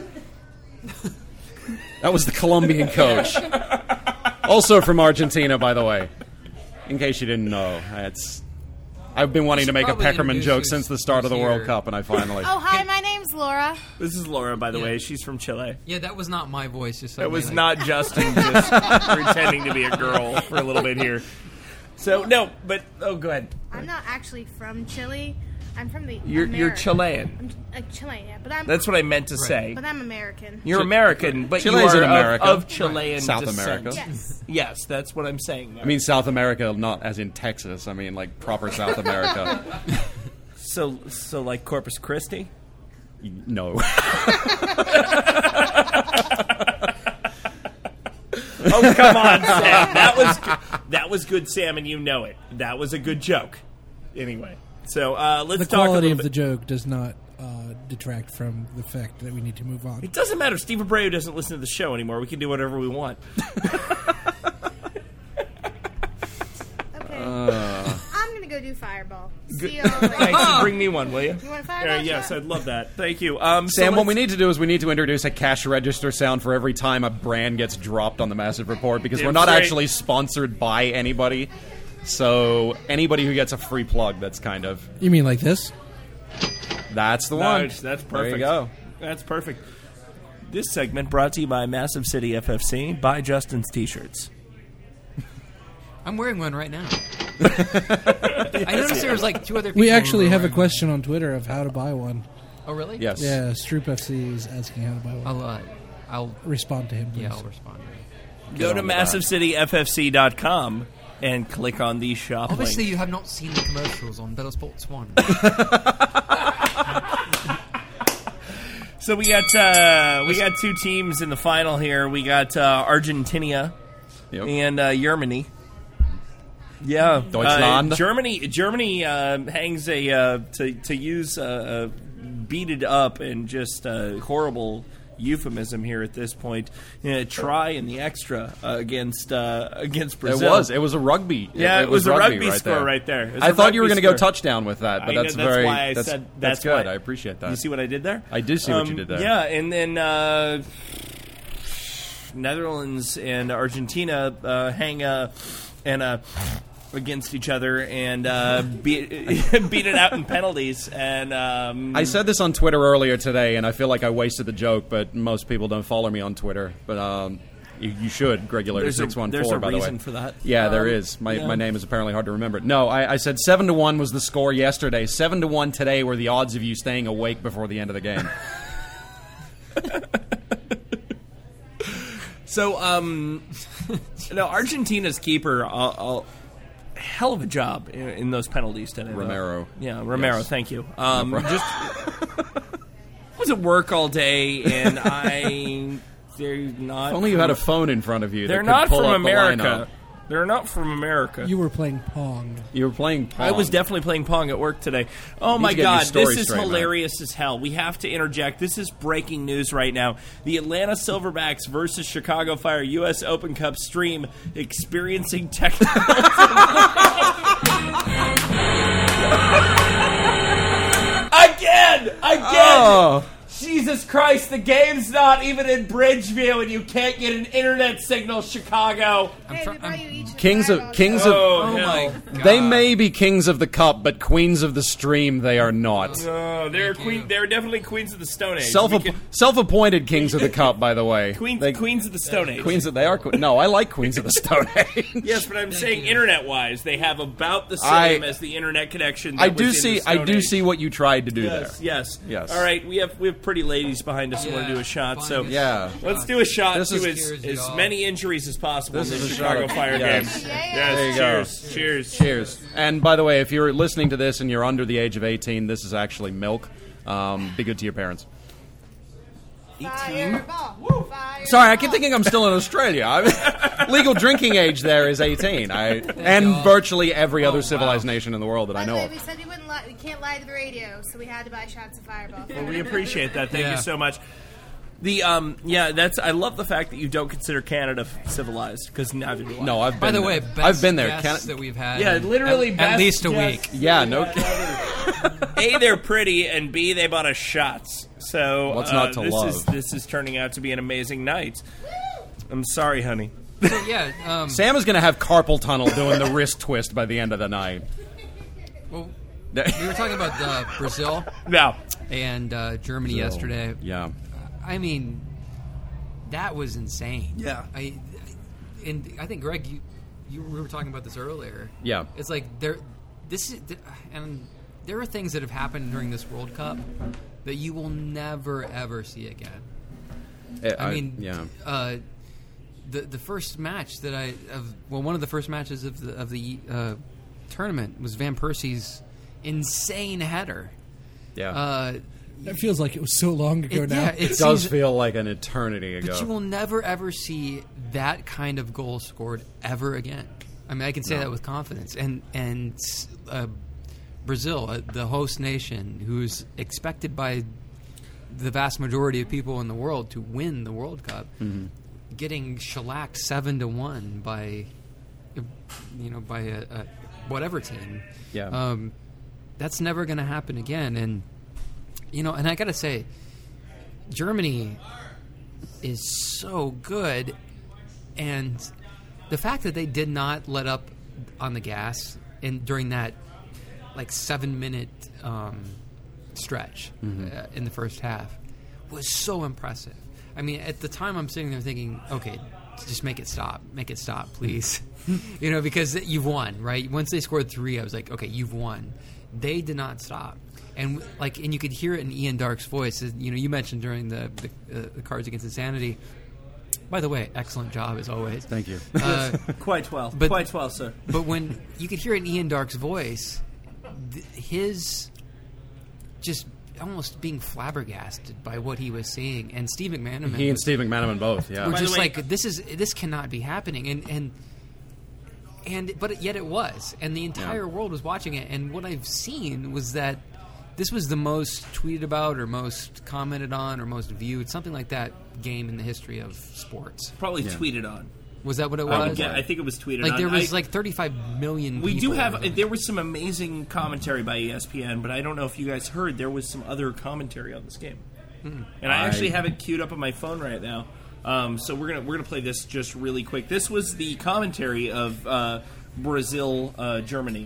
That was the Colombian coach. Also from Argentina, by the way. In case you didn't know. I've been wanting to make a Peckerman joke since the start of the World Cup, and I finally... Oh, hi, my name's Laura. This is Laura, by the way. She's from Chile. Yeah, that was not my voice. That was not Justin just pretending to be a girl for a little bit here. So, no, but... Oh, go ahead. I'm not actually from Chile. I'm from the You're Chilean. I'm Chilean, yeah, but I'm... That's what I meant to say. But I'm American. You're American, but Chile's you are in America. of Chilean South descent. America. Yes. Yes, that's what I'm saying. I mean South America, not as in Texas. I mean like proper South America. So like Corpus Christi? No. Oh, come on, Sam. That was good, Sam, and you know it. That was a good joke. Anyway, so let's talk. The quality of the joke does not detract from the fact that we need to move on. It doesn't matter. Steve Abreu doesn't listen to the show anymore. We can do whatever we want. Okay. I'm going to go do fire fireball. Good. See y'all later. Thanks. Bring me one, will you? You want a fireball? Yes, shot? I'd love that. Thank you. Sam, what we need to do is we need to introduce a cash register sound for every time a brand gets dropped on the Massive Report, because we're not actually sponsored by anybody. So anybody who gets a free plug, that's kind of... You mean like this? That's the one. That's perfect. There you go. That's perfect. This segment brought to you by Massive City FFC. Buy Justin's T-shirts. I'm wearing one right now. I noticed there was like 2 other people. We actually who were have a wearing question on Twitter of how to buy one. Oh, really? Yes. Yeah, Stroop FC is asking how to buy one. I'll respond to him, please. Yeah, I'll respond to him. Go to MassiveCityFFC.com and click on the shop Obviously, link. you have not seen the commercials on Better Sports 1. So we got 2 teams in the final here. We got Argentina and Germany. Yeah, Deutschland. Germany hangs a to use beated up and just horrible euphemism here at this point. Try in the extra against Brazil. It was a rugby. Yeah, it was a rugby score right there. I thought you were going to go touchdown with that, but that's why I that's, said that's good. I appreciate that. You see what I did there? I did see what you did there. Yeah, and then Netherlands and Argentina hang against each other and beat it out in penalties. And I said this on Twitter earlier today, and I feel like I wasted the joke, but most people don't follow me on Twitter. But you should, Gregulator614, there's a by the way. reason for that. Yeah, there is. My name is apparently hard to remember. No, I said 7-1 was the score yesterday. 7-1 today were the odds of you staying awake before the end of the game. So, Argentina's keeper, hell of a job in those penalties today. Romero. Yeah, Romero, Yes. thank you. Just was at work all day, and they're not... If only you had a phone in front of you. They're that not could pull from up the America. lineup. They're not from America. You were playing Pong. You were playing Pong. I was definitely playing Pong at work today. Oh my get your God, story this is straight, hilarious as hell. We have to interject. This is breaking news right now. The Atlanta Silverbacks versus Chicago Fire U.S. Open Cup stream experiencing technical... Again! Oh. Jesus Christ, the game's not even in Bridgeview, and you can't get an internet signal, Chicago. Kings of Oh my God. They may be kings of the cup, but queens of the stream they are not. No, they're definitely queens of the Stone Age. Self-appointed kings of the cup, by the way. Queens of the Stone Age. No, I like queens of the Stone Age. Yes, but I'm saying internet-wise, they have about the same as the internet connection. That I do was in see. the Stone I do Age. see what you tried to do Yes, there. yes. All right, we have pretty ladies behind us who want to do a shot. So Yeah. let's do a shot This to is- as many injuries as possible This in is the a Chicago shot. Fire Yes. game. There you Yes, go. cheers. And by the way, if you're listening to this and you're under the age of 18, this is actually milk. Be good to your parents. Sorry, I keep thinking I'm still in Australia. Legal drinking age there is 18. And virtually every other civilized nation in the world that I know of. We said we can't lie to the radio, so we had to buy shots of Fireball. Well, we appreciate that. Thank Yeah. you so much. The I love the fact that you don't consider Canada civilized, because neither do I. No, I've been By the there. way, I've been there. guests that we've had. Yeah, literally at best least a guests. week. Yeah, no. A, they're pretty, and B, they bought us shots. So What's not to love? This is turning out to be an amazing night. I'm sorry, honey. So, yeah, Sam is going to have carpal tunnel doing the wrist twist by the end of the night. well, we were talking about Brazil No. and Germany yesterday. Yeah. I mean, that was insane. Yeah. I think Greg, we were talking about this earlier. Yeah. It's like there are things that have happened during this World Cup that you will never ever see again. The first match that one of the first matches of the tournament was Van Persie's insane header. Yeah. That feels like it was so long ago now. Yeah, It does feel like an eternity ago. But you will never ever see that kind of goal scored ever again. I mean, I can say that with confidence. And Brazil, the host nation, who's expected by the vast majority of people in the world to win the World Cup, getting shellacked 7-1 by whatever team. Yeah. That's never going to happen again. And and I got to say, Germany is so good, and the fact that they did not let up on the gas during that 7-minute stretch in the first half was so impressive. I mean, at the time I'm sitting there thinking, okay, just make it stop, please. Because you've won, right? Once they scored 3, I was like, okay, you've won. They did not stop. And and you could hear it in Ian Darke's voice. You mentioned during the Cards Against Insanity. By the way, excellent job as always. Thank you. Quite well, sir. But when you could hear it in Ian Darke's voice, his just almost being flabbergasted by what he was seeing, and Steve McManaman. He and Steve McManaman both. Yeah. Were just this cannot be happening, but yet it was, and the entire world was watching it. And what I've seen was that this was the most tweeted about, or most commented on, or most viewed, something like that, game in the history of sports. Probably tweeted on. Was that what it was? I think it was tweeted on. There was 35 million people. There was some amazing commentary by ESPN, but I don't know if you guys heard, there was some other commentary on this game. Mm-hmm. And I actually have it queued up on my phone right now. So we're gonna play this just really quick. This was the commentary of Brazil, Germany.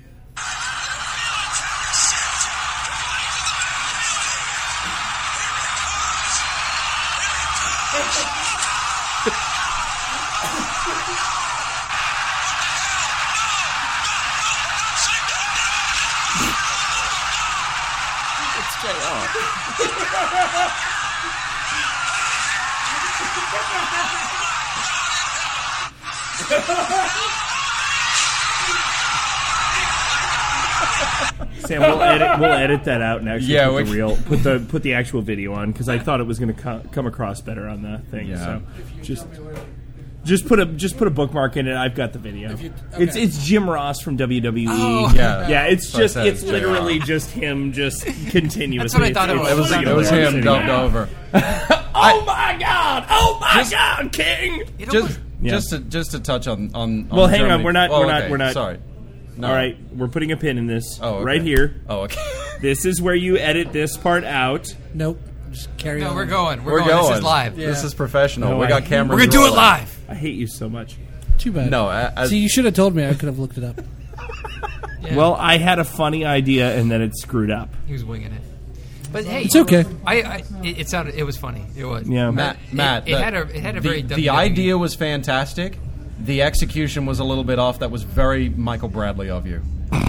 Sam, we'll edit that out and actually put the actual video on, because I thought it was going to come across better on the thing. Yeah. So just put a bookmark in it. I've got the video. It's Jim Ross from WWE. Oh. Yeah. It's literally just him just continuously. That's what I thought it was. It was him dubbed over. Oh my God, King! Just to touch on well, hang Germany. on. We're not. Sorry. No. All right, we're putting a pin in this right here. Oh, okay. This is where you edit this part out. Nope. Just carry on. No, we're going. This is live. Yeah. This is professional. No, we got cameras. We're going to do it live. I hate you so much. Too bad. No. See, you should have told me. I could have looked it up. Yeah. Well, I had a funny idea, and then it screwed up. He was winging it. But hey, it's okay. It was funny. It was. Yeah, Matt. It had a very. The idea was fantastic. The execution was a little bit off. That was very Michael Bradley of you.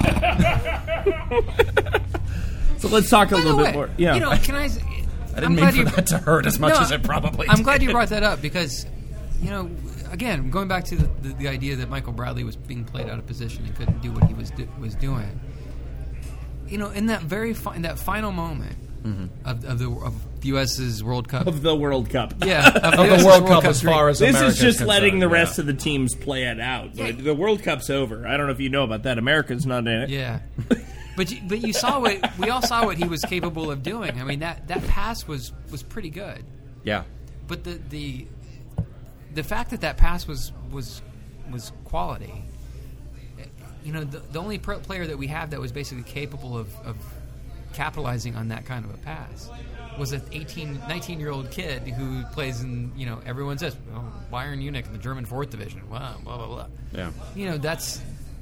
So let's talk a little bit more. Yeah. Can I? I didn't mean for that to hurt as much as it probably I'm did. glad you brought that up, because, again, going back to the idea that Michael Bradley was being played out of position and couldn't do what he was doing. In that that final moment of the U.S.'s World Cup. Of the World Cup. Yeah. Of the World Cup as far as this America's is just concerned, letting the rest of the teams play it out. Yeah. The World Cup's over. I don't know if you know about that. America's not in it. Yeah. But you saw we all saw what he was capable of doing. I mean, that pass was pretty good. Yeah. But the fact that pass was quality. The only player that we have that was basically capable of capitalizing on that kind of a pass was an 19-year-old kid who plays in, everyone says, Bayern Munich in the German 4th Division. Wow, blah, blah, blah. Yeah. That's,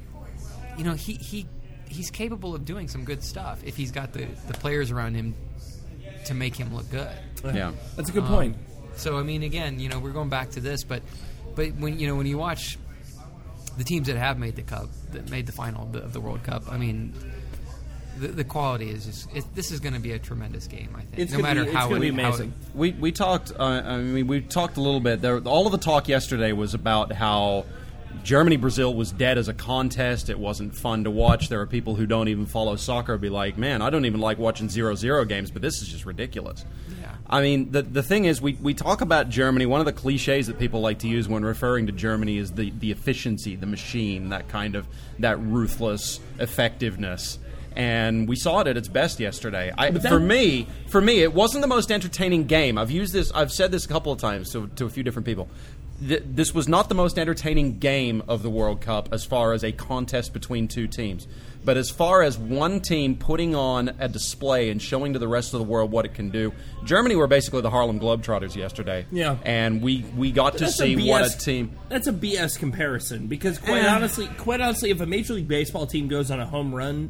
he's capable of doing some good stuff if he's got the players around him to make him look good. Yeah. That's a good point. So, I mean, again, we're going back to this, but when you watch the teams that have made the cup, that made the final of the World Cup, I mean, the quality is just. This is going to be a tremendous game. I think. It's going to be amazing. We talked. We talked a little bit. All of the talk yesterday was about how Germany-Brazil was dead as a contest. It wasn't fun to watch. There are people who don't even follow soccer be like, man, I don't even like watching 0-0 games, but this is just ridiculous. Yeah. I mean, the thing is, we talk about Germany. One of the cliches that people like to use when referring to Germany is the efficiency, the machine, that ruthless effectiveness. And we saw it at its best yesterday. For me, it wasn't the most entertaining game. I've said this a couple of times to a few different people. this was not the most entertaining game of the World Cup as far as a contest between two teams. But as far as one team putting on a display and showing to the rest of the world what it can do, Germany were basically the Harlem Globetrotters yesterday. Yeah. And we got to see what a team... That's a BS comparison, because quite honestly, if a Major League Baseball team goes on a home run,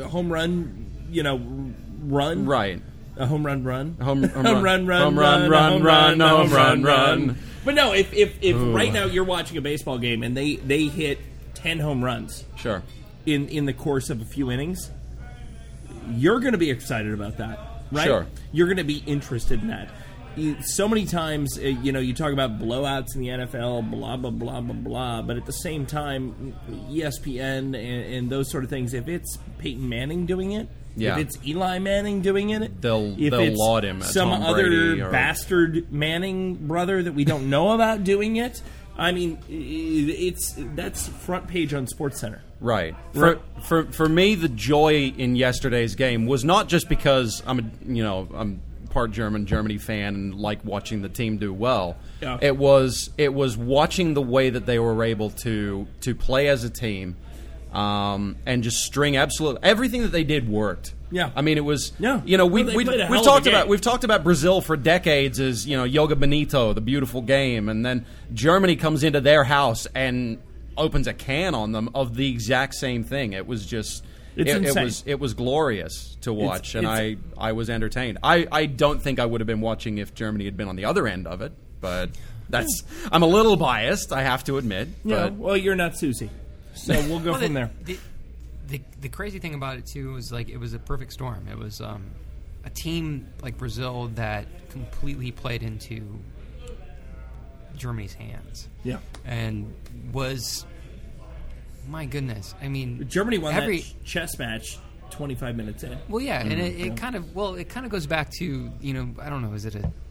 run... Right. A home run run? Home run. But no, if right now you're watching a baseball game and they hit 10 home runs... Sure. In the course of a few innings, you're going to be excited about that, right? Sure. You're going to be interested in that. So many times, you talk about blowouts in the NFL, blah, blah, blah, blah, blah, but at the same time, ESPN and those sort of things, if it's Peyton Manning doing it, if it's Eli Manning doing it, they'll laud him. Some Tom other Brady bastard Manning brother that we don't know about doing it, I mean, that's front page on SportsCenter. Right. For me, the joy in yesterday's game was not just because I'm part Germany fan and like watching the team do well. Yeah. It was watching the way that they were able to play as a team, and just string absolutely everything that they did worked. Yeah. I mean, it was. Yeah. We've talked about Brazil for decades as Yoga Bonito, the beautiful game, and then Germany comes into their house and opens a can on them of the exact same thing. It was just it was glorious to watch, and I was entertained. I don't think I would have been watching if Germany had been on the other end of it, but I'm a little biased, I have to admit. Yeah, well, you're not Susie, so we'll go from there. The crazy thing about it too was it was a perfect storm. It was a team like Brazil that completely played into Germany's hands. Yeah. And was, my goodness, I mean, Germany won that chess match 25 minutes in. Well, yeah, and it kind of goes back to, I don't know, is it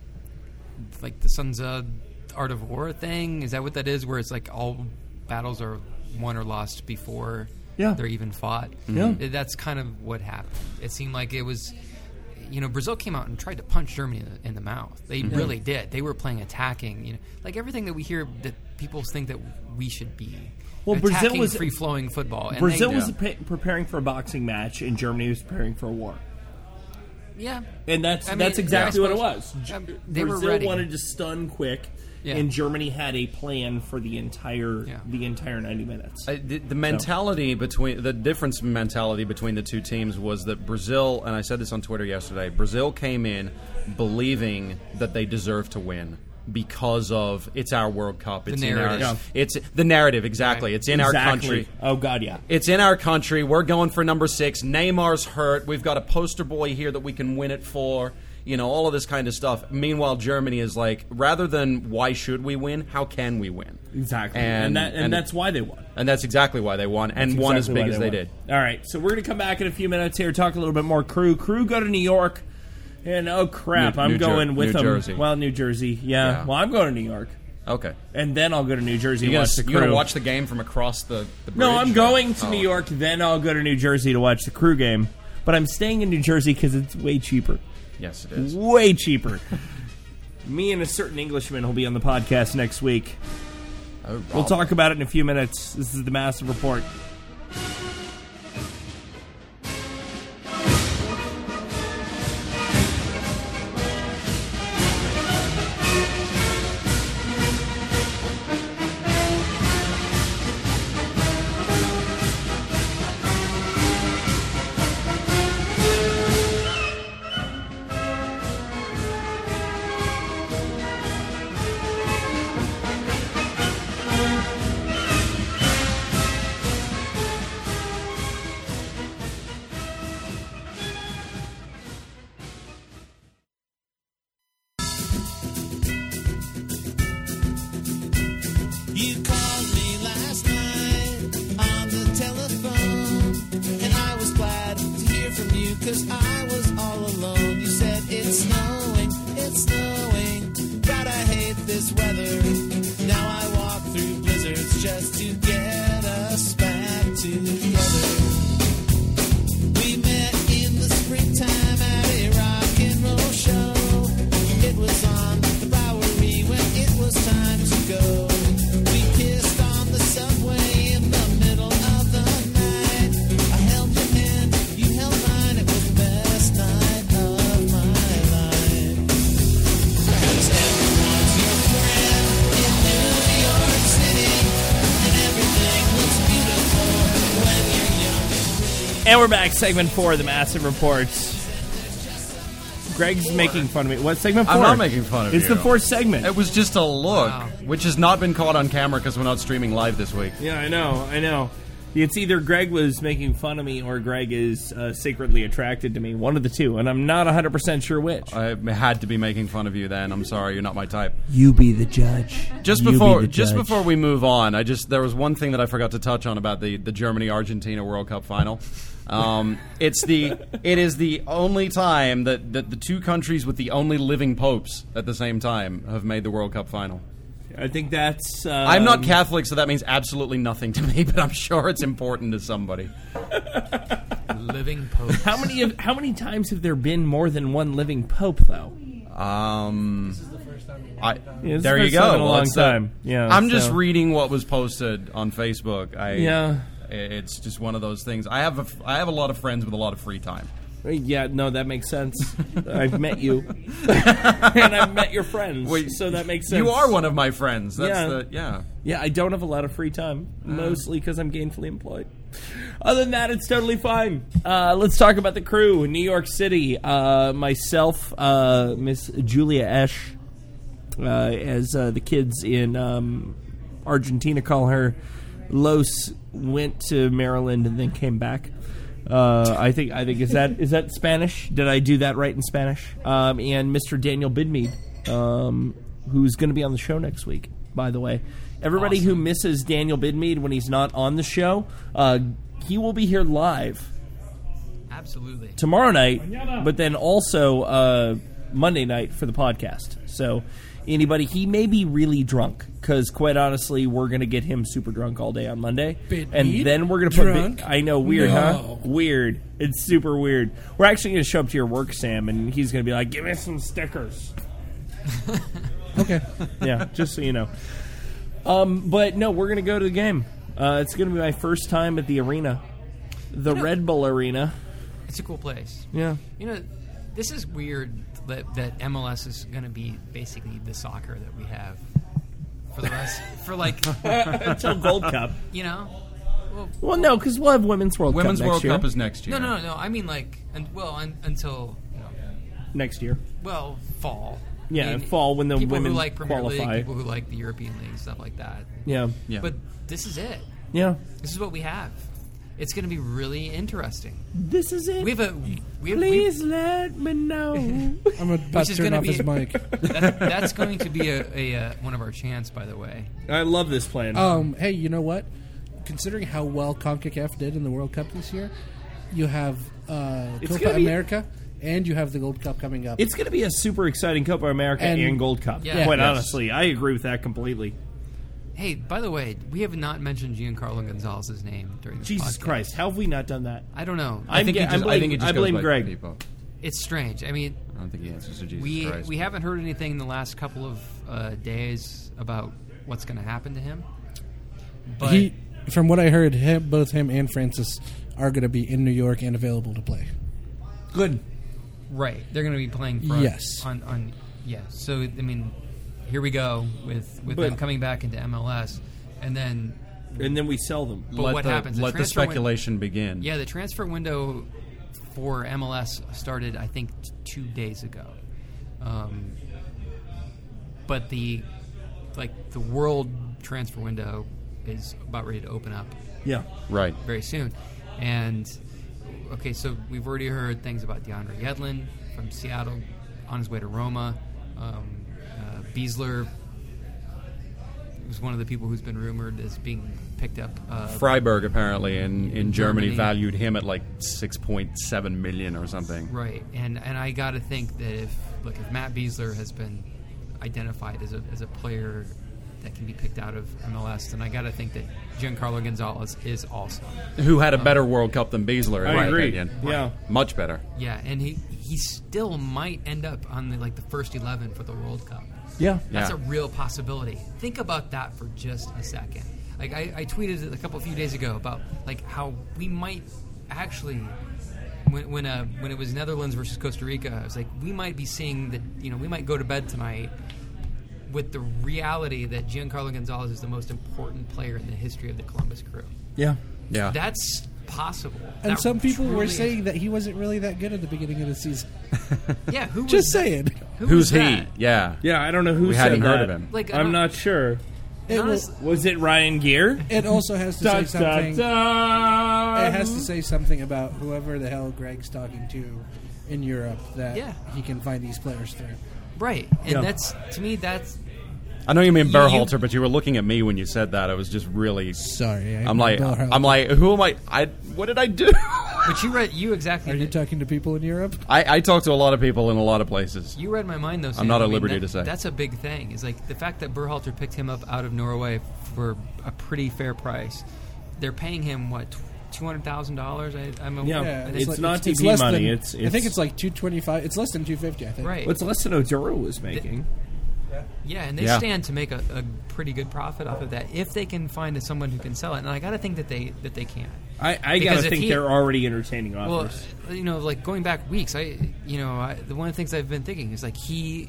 the Sun Tzu Art of War thing? Is that what that is, where it's all battles are won or lost before they're even fought? Yeah. That's kind of what happened. It seemed like it was... Brazil came out and tried to punch Germany in the mouth. They really did. They were playing attacking. Everything that we hear that people think that we should be. Well, Brazil was free-flowing football. And Brazil was preparing for a boxing match, and Germany was preparing for a war. Yeah, and that's exactly what it was. They Brazil were ready. wanted to stun quick. Yeah. And Germany had a plan for the entire 90 minutes. The mentality the difference in mentality between the two teams was that Brazil, and I said this on Twitter yesterday, Brazil came in believing that they deserved to win because of it's our World Cup. It's the narrative. It's the narrative, exactly. Right. It's in our country. Oh, God, yeah. It's in our country. We're going for number 6. Neymar's hurt. We've got a poster boy here that we can win it for. All of this kind of stuff. Meanwhile, Germany is rather than why should we win, how can we win? Exactly. And that's why they won. And that's exactly why they won, and won as big as they did. All right, so we're going to come back in a few minutes here, talk a little bit more Crew. Crew go to New York, and oh crap, I'm going with them. Jersey. Well, New Jersey, yeah. Well, I'm going to New York. Okay. And then I'll go to New Jersey to watch the Crew. You're going to watch the game from across the bridge? No, I'm going to New York, then I'll go to New Jersey to watch the Crew game. But I'm staying in New Jersey because it's way cheaper. Yes, it is. Way cheaper. Me and a certain Englishman will be on the podcast next week. Oh, we'll talk about it in a few minutes. This is the Massive Report. You called me last night on the telephone, and I was glad to hear from you because I was all alone. You said it's snowing, God, I hate this weather. Now I walk through blizzards just to get us back together. We met in the springtime at a rock and roll show. It was on the Bowery when it was time to go. And we're back, segment 4 of the Massive Reports. Greg's making fun of me. What, segment 4? I'm not making fun of you. It's the 4th segment. It was just a look, which has not been caught on camera because we're not streaming live this week. Yeah, I know. It's either Greg was making fun of me or Greg is secretly attracted to me. One of the two, and I'm not 100% sure which. I had to be making fun of you then. I'm sorry, you're not my type. You be the judge. Just before we move on, there was one thing that I forgot to touch on about the Germany-Argentina World Cup final. It is the only time that the two countries with the only living popes at the same time have made the World Cup final. I think that's... I'm not Catholic, so that means absolutely nothing to me, but I'm sure it's important to somebody. Living pope. How many times have there been more than one living pope, though? This is the first time. There you go. In a long time. Yeah, I'm just reading what was posted on Facebook. Yeah. It's just one of those things. I have a lot of friends with a lot of free time. Yeah, no, that makes sense. I've met you, and I've met your friends, so that makes sense. You are one of my friends. Yeah, I don't have a lot of free time, mostly because I'm gainfully employed. Other than that, it's totally fine. Let's talk about the crew. New York City. Myself, Miss Julia Esch, as the kids in Argentina call her, Los, went to Maryland and then came back. I think is that Spanish? Did I do that right in Spanish? And Mr. Daniel Bidmead, who's going to be on the show next week, by the way. Everybody who misses Daniel Bidmead when he's not on the show, he will be here live. Absolutely. Tomorrow night, but then also Monday night for the podcast. So anybody, he may be really drunk, because quite honestly, we're going to get him super drunk all day on Monday. And then we're going to put... I know, weird, huh? Weird. It's super weird. We're actually going to show up to your work, Sam, and he's going to be like, give me some stickers. Okay. Yeah, just so you know. But no, we're going to go to the game. It's going to be my first time at the arena. The Red Bull Arena. It's a cool place. Yeah. You know, this is weird that MLS is going to be basically the soccer that we have for the rest, for like until Gold Cup. You know. Well, no, because we'll have Women's World Cup next year. Women's World Cup is next year. No. I mean, like, until next year. Well, fall. Yeah, I mean, fall when the people women who like Premier qualify. League, people who like the European League, stuff like that. Yeah. But this is it. Yeah. This is what we have. It's going to be really interesting. This is it. Please let me know. I'm about to turn off his mic. That's going to be a one of our chants, by the way. I love this plan. Hey, you know what? Considering how well CONCACAF did in the World Cup this year, you have Copa America, and you have the Gold Cup coming up. It's going to be a super exciting Copa America and Gold Cup. Yeah. Quite honestly, I agree with that completely. Hey, by the way, we have not mentioned Giancarlo Gonzalez's name during this Jesus podcast. Christ, how have we not done that? I don't know. I blame Greg. People. It's strange. I mean, I don't think he answers to Jesus Christ. We haven't heard anything in the last couple of days about what's going to happen to him. But from what I heard, both him and Francis are going to be in New York and available to play. Good. Right. They're going to be playing for Yes. So, I mean, here we go with them coming back into MLS, and then we sell them. But what happens? Let the speculation begin. Yeah, the transfer window for MLS started, I think, 2 days ago. But the world transfer window is about ready to open up. Yeah. Right. Very soon. And okay, so we've already heard things about DeAndre Yedlin from Seattle on his way to Roma. Beasler was one of the people who's been rumored as being picked up. Freiburg apparently in Germany valued him at like $6.7 million or something. Right, and I got to think that if Matt Beasler has been identified as a player that can be picked out of MLS, then I got to think that Giancarlo Gonzalez is also. Who had a better World Cup than Beasler, in my opinion. Yeah. Much better. Yeah, and he still might end up on the first 11 for the World Cup. Yeah. That's a real possibility. Think about that for just a second. Like I tweeted a few days ago about how we might actually when it was Netherlands versus Costa Rica, I was like, we might be seeing that, we might go to bed tonight with the reality that Giancarlo Gonzalez is the most important player in the history of the Columbus Crew. Yeah. Yeah. That's possible. And That some people were truly saying that he wasn't really that good at the beginning of the season. Yeah, who was Just that? saying. Who's he? Yeah. Yeah, I don't know who We said hadn't that. heard of him. Like, I I'm don't- not sure. It Was it Ryan Gere? It also has to Dun, say something. dun, dun. It has to say something about whoever the hell Greg's talking to in Europe that Yeah. he can find these players through. Right, and Yeah. that's, to me, that's... I know you mean You- Berhalter, but you were looking at me when you said that. I was just really Sorry, I'm like, Berhalter. who am I? What did I do? But you exactly... Are you talking to people in Europe? I talk to a lot of people in a lot of places. You read my mind, though, Sam. I'm not I at mean, liberty that- to say. That's a big thing. Is like the fact that Berhalter picked him up out of Norway for a pretty fair price. They're paying him, what, $200,000? I'm Yeah. I think- It's not TV less money. Than, It's I think it's like $225. It's less than $250. I think. right. What's less than Oduro was making. Yeah, and they Yeah. stand to make a pretty good profit off of that if they can find someone who can sell it. And I got to think that they can. I Because gotta if think he- they're already entertaining offers. Well, like going back weeks, one of the things I've been thinking is like he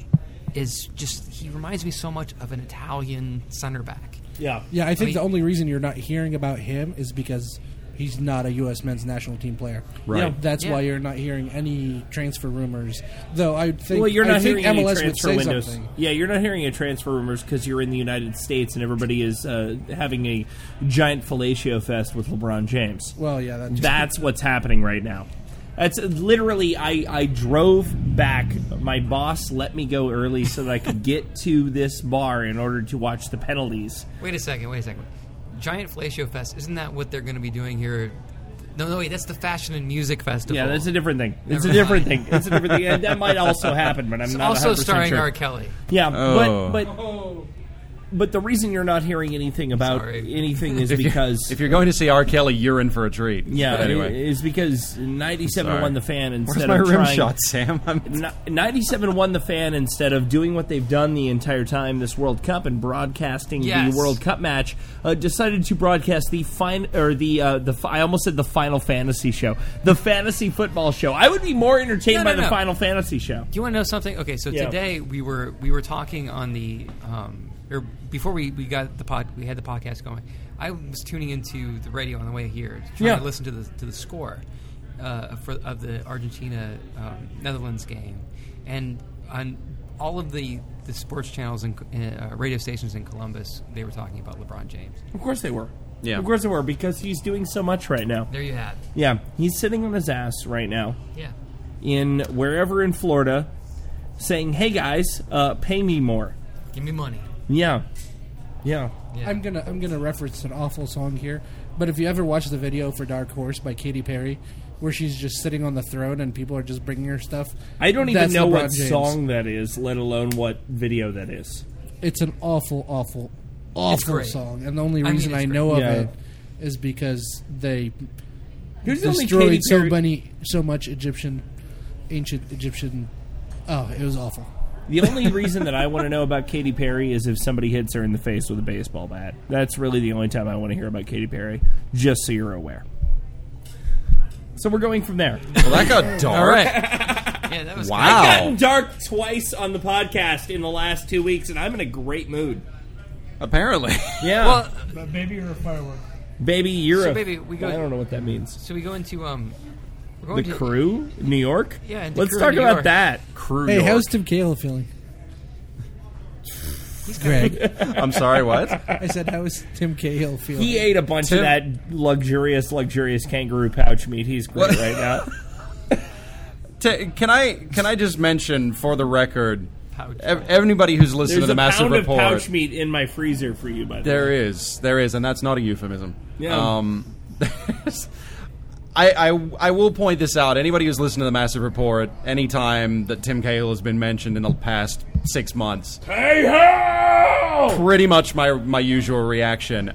reminds me so much of an Italian center back. Yeah. Yeah, I think mean- the only reason you're not hearing about him is because he's not a U.S. men's national team player. Right. Yeah. That's Yeah. why you're not hearing any transfer rumors. Though I think, Well, you're not I think hearing any MLS would transfer say windows. something. Yeah, you're not hearing any transfer rumors because you're in the United States and everybody is having a giant fellatio fest with LeBron James. Well, yeah, That's what's happening right now. That's literally, I drove back. My boss let me go early so that I could get to this bar in order to watch the penalties. Wait a second. Giant Fellatio Fest, isn't that what they're going to be doing here? No, wait, that's the Fashion and Music Festival. Yeah, that's a different thing. It's Never a different mind. thing. It's a different thing. And that might also happen, but I'm It's not also 100% starring sure. R. Kelly. Yeah, Oh. but the reason you're not hearing anything about anything is If you- because if you're going to see R. Kelly, you're in for a treat. yeah, But anyway, is because 97 Sorry. won the fan Where's instead my of rim trying. shot, Sam? 97 won the fan instead of doing what they've done the entire time this World Cup and broadcasting Yes. the World Cup match. Decided to broadcast the I almost said the Final Fantasy show, the fantasy football show. I would be more entertained by the Final Fantasy show. Do you want to know something? Okay, so Yeah. today we were talking on the or before we got we had the podcast going. I was tuning into the radio on the way here, trying to listen to the score of the Argentina Netherlands game, and on all of the sports channels and radio stations in Columbus, they were talking about LeBron James. Of course they were. Yeah. Of course they were, because he's doing so much right now. There you have it. Yeah, he's sitting on his ass right now. Yeah. In wherever in Florida, saying, "Hey guys, pay me more. Give me money." Yeah, yeah. I'm gonna reference an awful song here, but if you ever watch the video for Dark Horse by Katy Perry, where she's just sitting on the throne and people are just bringing her stuff, I don't even that's know LeBron what James. song that is, let alone what video that is. It's an awful great. song, and the only I mean, reason it's I great. know of Yeah. it is because they Who's the only destroyed Katy Perry- so much ancient Egyptian. Oh, it was awful. The only reason that I want to know about Katy Perry is if somebody hits her in the face with a baseball bat. That's really the only time I want to hear about Katy Perry, just so you're aware. So we're going from there. Well, that got dark. All right. Yeah, that was Wow. I've gotten dark twice on the podcast in the last 2 weeks, and I'm in a great mood. Apparently. Yeah. Well, But maybe you're a firework. Baby, you're So, a... baby, we go- I don't know what that means. so we go into we're The going to Crew? New York? Yeah, and the Let's Crew talk in New about York. that. Crew Hey, York. how's Tim Cahill feeling? Greg, I'm sorry, what? I said, how is Tim Cahill feeling? He ate a bunch of that luxurious kangaroo pouch meat. He's great What? right now. Can I just mention, for the record, Pouch. everybody who's listened There's to the a Massive pound Report, of pouch meat in my freezer for you, by the way. there is, and that's not a euphemism. Yeah. I will point this out. Anybody who's listened to the Massive Report, anytime that Tim Cahill has been mentioned in the past 6 months, pretty much my usual reaction.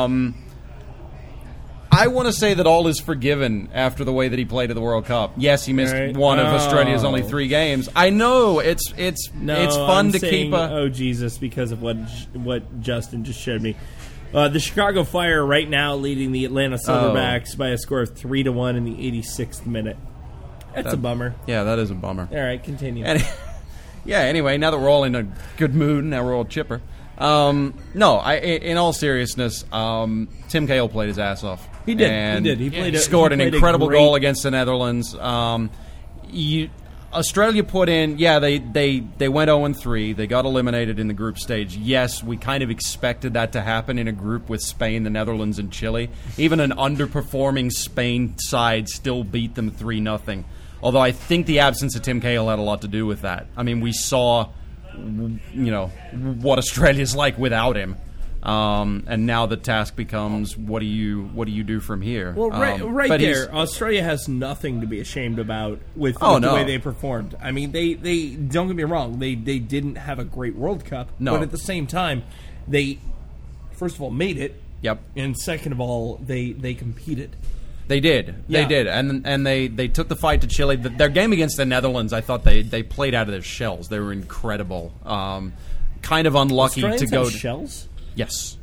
I want to say that all is forgiven after the way that he played at the World Cup. Yes, he missed Right. one of Australia's only 3 games. I know it's fun I'm to saying, keep a. Oh Jesus! Because of what Justin just showed me, the Chicago Fire right now leading the Atlanta Silverbacks by a score of 3-1 in the 86th minute. That's a bummer. Yeah, that is a bummer. All right, continue. Anyway, now that we're all in a good mood, now we're all chipper. In all seriousness, Tim Cahill played his ass off. He did. And He did. He played a- scored he an played a incredible great- goal against the Netherlands. Australia put in, they went 0-3. They got eliminated in the group stage. Yes, we kind of expected that to happen in a group with Spain, the Netherlands, and Chile. Even an underperforming Spain side still beat them 3-0. Although I think the absence of Tim Cahill had a lot to do with that. I mean, we saw, what Australia's like without him. And now the task becomes, what do you do from here? Well, right but there, Australia has nothing to be ashamed about with Oh, the no. way they performed. I mean, they don't get me wrong, they didn't have a great World Cup, No. but at the same time, they first of all made it. Yep. And second of all, they competed. They did. Yeah. They did. And they took the fight to Chile. Their game against the Netherlands, I thought they played out of their shells. They were incredible. Kind of unlucky Australians to go have to shells. Yes.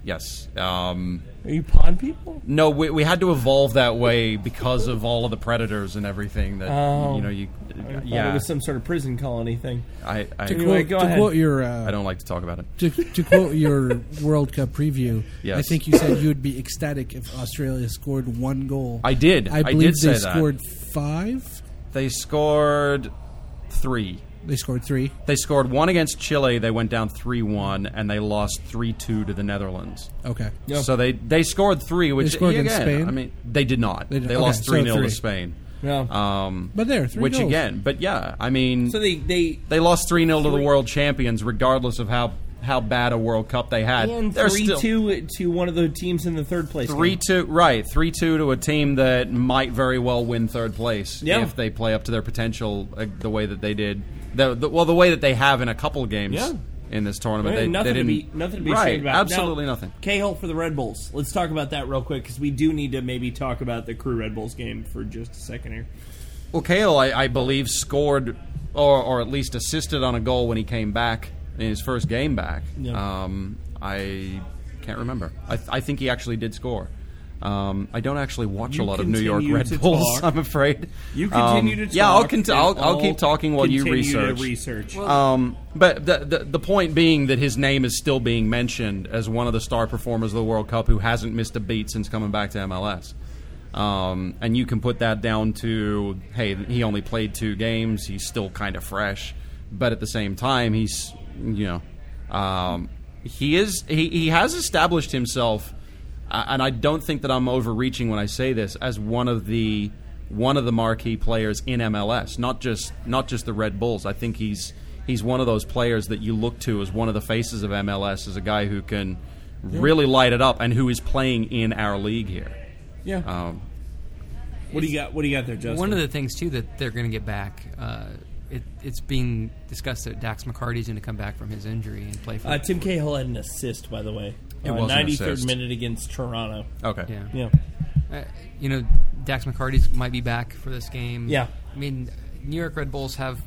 Are you pawn people? No, we had to evolve that way because of all of the predators and everything that I yeah. it was some sort of prison colony thing. To Go ahead. quote your, I don't like to talk about it. To quote your World Cup preview, Yes. I think you said you would be ecstatic if Australia scored 1 goal. I did. I I believe did say they that. scored 5. They scored 3. They scored 3. They scored 1 against Chile. They went down 3-1, and they lost 3-2 to the Netherlands. Okay. So they scored 3, which They scored again, against Spain? I mean, they did not. They They, did- lost okay, so 3-0 3. to Spain. Yeah. But there, 3 which goals. again, but yeah, I mean, So they lost 3-0 to the world champions, regardless of how bad a World Cup they had. and They're 3-2 to one of the teams in the third place. game. 3-2, right? 3-2 to a team that might very well win third place Yeah. if they play up to their potential, the way that they did. The way that they have in a couple games Yeah. in this tournament. Right, They nothing didn't, to be right? ashamed about. Absolutely Now, nothing. Cahill for the Red Bulls. Let's talk about that real quick because we do need to maybe talk about the Crew Red Bulls game for just a second here. Well, Cahill, I believe, scored or at least assisted on a goal when he came back in his first game back. Yeah. I can't remember. I think he actually did score. I don't actually watch You a lot of New York continue Red to Bulls, talk. I'm afraid. You continue to talk. Yeah, I'll and keep talking while you continue to research. research. But the point being that his name is still being mentioned as one of the star performers of the World Cup who hasn't missed a beat since coming back to MLS. And you can put that down to, hey, he only played 2 games. He's still kind of fresh, but at the same time, he's he has established himself, and I don't think that I'm overreaching when I say this, as one of the marquee players in MLS. Not just the Red Bulls. I think he's one of those players that you look to as one of the faces of MLS, as a guy who can really light it up and who is playing in our league here. Yeah. What do you got there, Justin? One of the things too that they're going to get back. It's being discussed that Dax McCarty's going to come back from his injury and play for. Tim Cahill had an assist, by the way. It was an 93rd assist. minute against Toronto. Okay. Yeah. Dax McCarty's might be back for this game. Yeah. I mean, New York Red Bulls have,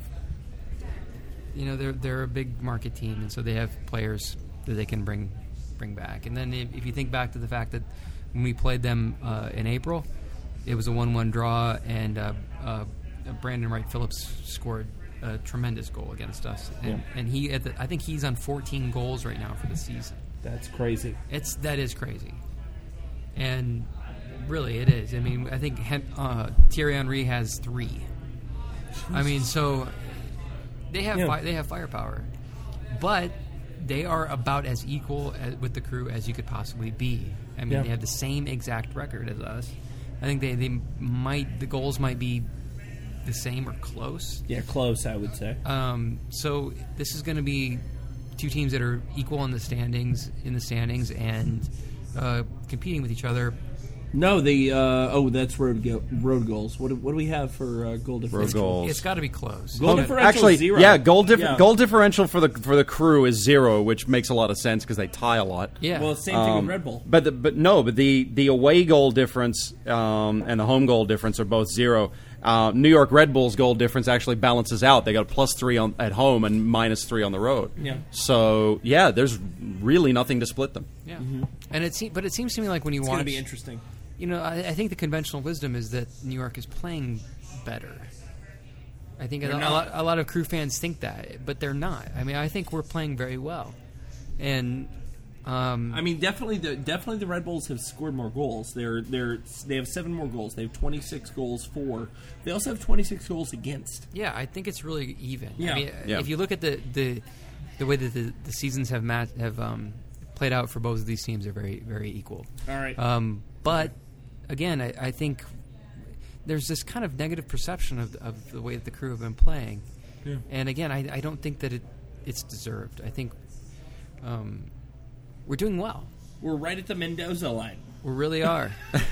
they're a big market team, and so they have players that they can bring back. And then if you think back to the fact that when we played them in April, it was a 1-1 draw, and Brandon Wright Phillips scored a tremendous goal against us, and he I think he's on 14 goals right now for the season. That's crazy. That is crazy, and really it is. I mean, I think Thierry Henry has 3. I mean, so they have they have firepower, but they are about as equal with the Crew as you could possibly be. I mean, they have the same exact record as us. I think the goals might be the same or close. Yeah, close, I would say. So this is going to be 2 teams that are equal in the standings, and competing with each other. No, that's road goals. What do we have for goal difference? Road goals. It's got to be close. Goal differential Actually, is 0. yeah, goal differential for the Crew is 0, which makes a lot of sense because they tie a lot. Yeah. Well, same thing with Red Bull. But the away goal difference and the home goal difference are both 0. New York Red Bulls goal difference actually balances out. They got a +3 at home and -3 on the road. Yeah. So yeah, there's really nothing to split them. Yeah. And it seems to me like when you It's watch, going to be interesting. I think the conventional wisdom is that New York is playing better. I think a lot of Crew fans think that, but they're not. I mean, I think we're playing very well, and I mean, definitely the Red Bulls have scored more goals. They have 7 more goals. They have 26 goals for. They also have 26 goals against. Yeah, I think it's really even. Yeah. I mean, if you look at the way that the seasons have played out for both of these teams, they're very, very equal. All right. But again, I think there's this kind of negative perception of the way that the Crew have been playing. Yeah. And again, I don't think that it's deserved. I think we're doing well. We're right at the Mendoza line. We really are.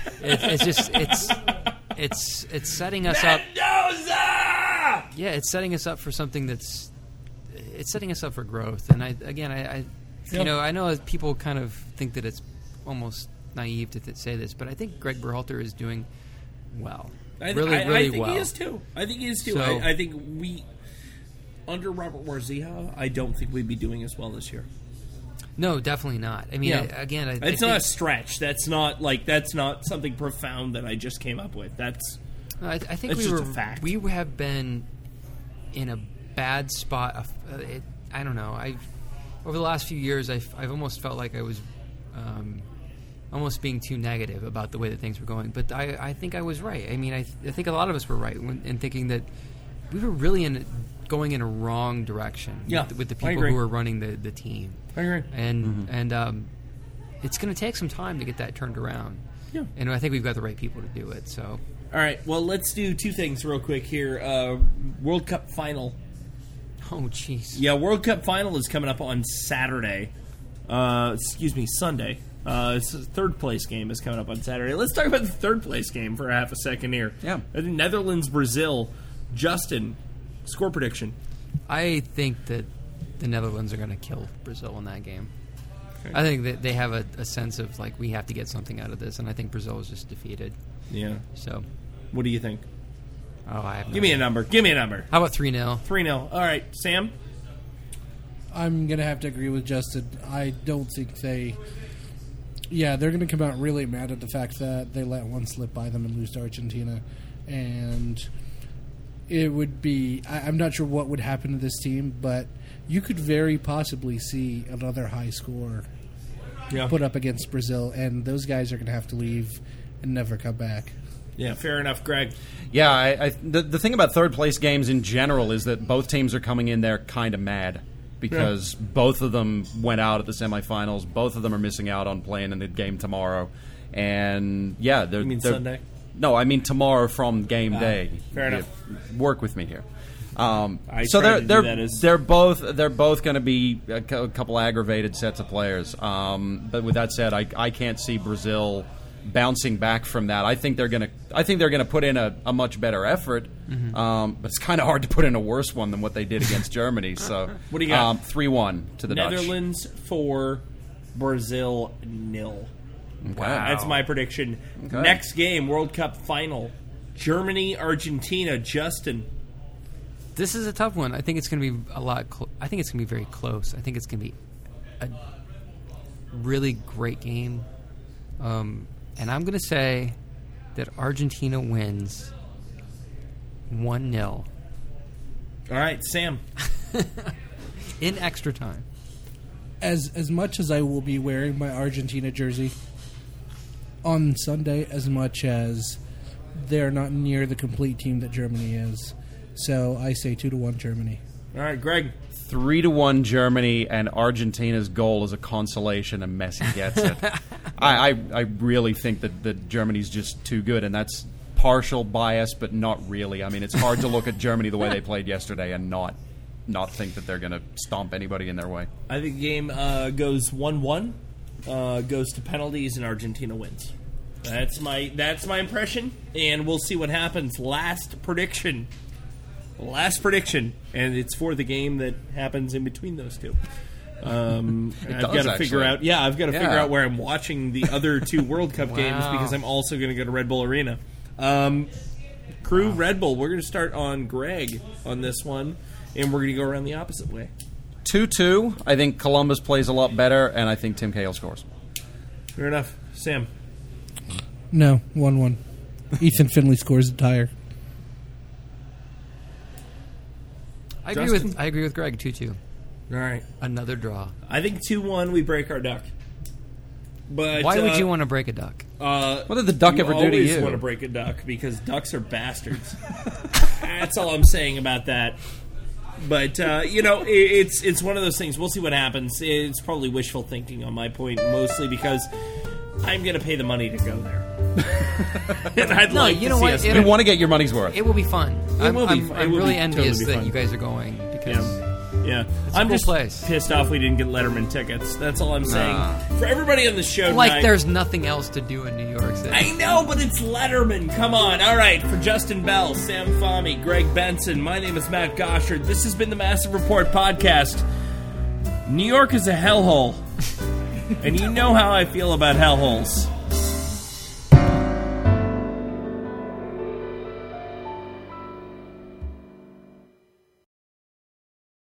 It's setting us up. Mendoza! Yeah, it's setting us up for something it's setting us up for growth. And I know people kind of think that it's almost naive to say this, but I think Greg Berhalter is doing well. Really I think well. he is too. I think he is too. So, I think we, under Robert Warzija, I don't think we'd be doing as well this year. No, definitely not. I mean, it's not a stretch. That's not something profound that I just came up with. I think just a fact. We have been in a bad spot. I don't know. Over the last few years, I've almost felt like I was almost being too negative about the way that things were going. But I think I was right. I mean, I think a lot of us were right in thinking that we were really going in a wrong direction with the people who were running the team. I agree. And it's going to take some time to get that turned around. Yeah. And I think we've got the right people to do it. So, all right. Well, let's do 2 things real quick here. World Cup final. Oh, jeez. Yeah, World Cup final is coming up on Saturday. Sunday. It's a third place game is coming up on Saturday. Let's talk about the third place game for a half a second here. Yeah. Netherlands, Brazil. Justin, score prediction. I think that the Netherlands are going to kill Brazil in that game. Okay. I think that they have a sense of, like, we have to get something out of this, and I think Brazil is just defeated. Yeah. So, what do you think? Oh, I have no Give me a number. Give me a number. How about 3-0? 3-0. All right, Sam? I'm going to have to agree with Justin. I don't think they're going to come out really mad at the fact that they let one slip by them and lose to Argentina. And it would be... I'm not sure what would happen to this team, but you could very possibly see another high score put up against Brazil, and those guys are going to have to leave and never come back. Yeah, fair enough, Greg. Yeah, the thing about third-place games in general is that both teams are coming in there kind of mad because both of them went out at the semifinals. Both of them are missing out on playing in the game tomorrow. And, yeah, they're... You mean Sunday? No, I mean tomorrow from game day. Fair enough. Work with me here. So they're both going to be a couple aggravated sets of players. But with that said, I can't see Brazil bouncing back from that. I think they're going to put in a much better effort. But it's kind of hard to put in a worse one than what they did against Germany. So what do you got? 3-1 to the Netherlands 4, Brazil 0. Wow. That's my prediction. Okay. Next game, World Cup final, Germany, Argentina. Justin. This is a tough one. I think it's going to be I think it's going to be very close. I think it's going to be a really great game. And I'm going to say that Argentina wins 1-0. All right, Sam. In extra time. As much as I will be wearing my Argentina jersey on Sunday, as much as they're not near the complete team that Germany is. So I say 2-1 Germany. All right, Greg. 3-1 Germany, and Argentina's goal is a consolation, and Messi gets it. I really think that Germany's just too good, and that's partial bias, but not really. I mean, it's hard to look at Germany the way they played yesterday and not think that they're going to stomp anybody in their way. I think the game goes 1-1, goes to penalties, and Argentina wins. That's my impression, and we'll see what happens. Last prediction, and it's for the game that happens in between those two. I've got to figure out where I'm watching the other two World Cup games because I'm also going to go to Red Bull Arena. Crew Red Bull. We're going to start on Greg on this one, and we're going to go around the opposite way. 2-2. I think Columbus plays a lot better, and I think Tim Cahill scores. Fair enough. Sam? No, 1-1. Ethan Finley scores a tire. I agree with Greg. 2-2. All right. Another draw. I think 2-1. We break our duck. But Why would you want to break a duck? What did the duck ever do to You you? always want to break a duck because ducks are bastards. That's all I'm saying about that. But it's one of those things. We'll see what happens. It's probably wishful thinking on my point, mostly because I'm going to pay the money to go there. And I'd like to see us You want to get your money's worth. It will be fun. I'm really envious totally that fun. you guys are going because Yeah. it's a I'm cool just place. pissed off we didn't get Letterman tickets. That's all I'm saying. For everybody on the show Like tonight, there's nothing else to do in New York City. I know, but it's Letterman. Come on. All right. For Justin Bell, Sam Fahmy, Greg Benson, my name is Matt Goshard. This has been the Massive Report podcast. New York is a hellhole. And you know how I feel about hellholes.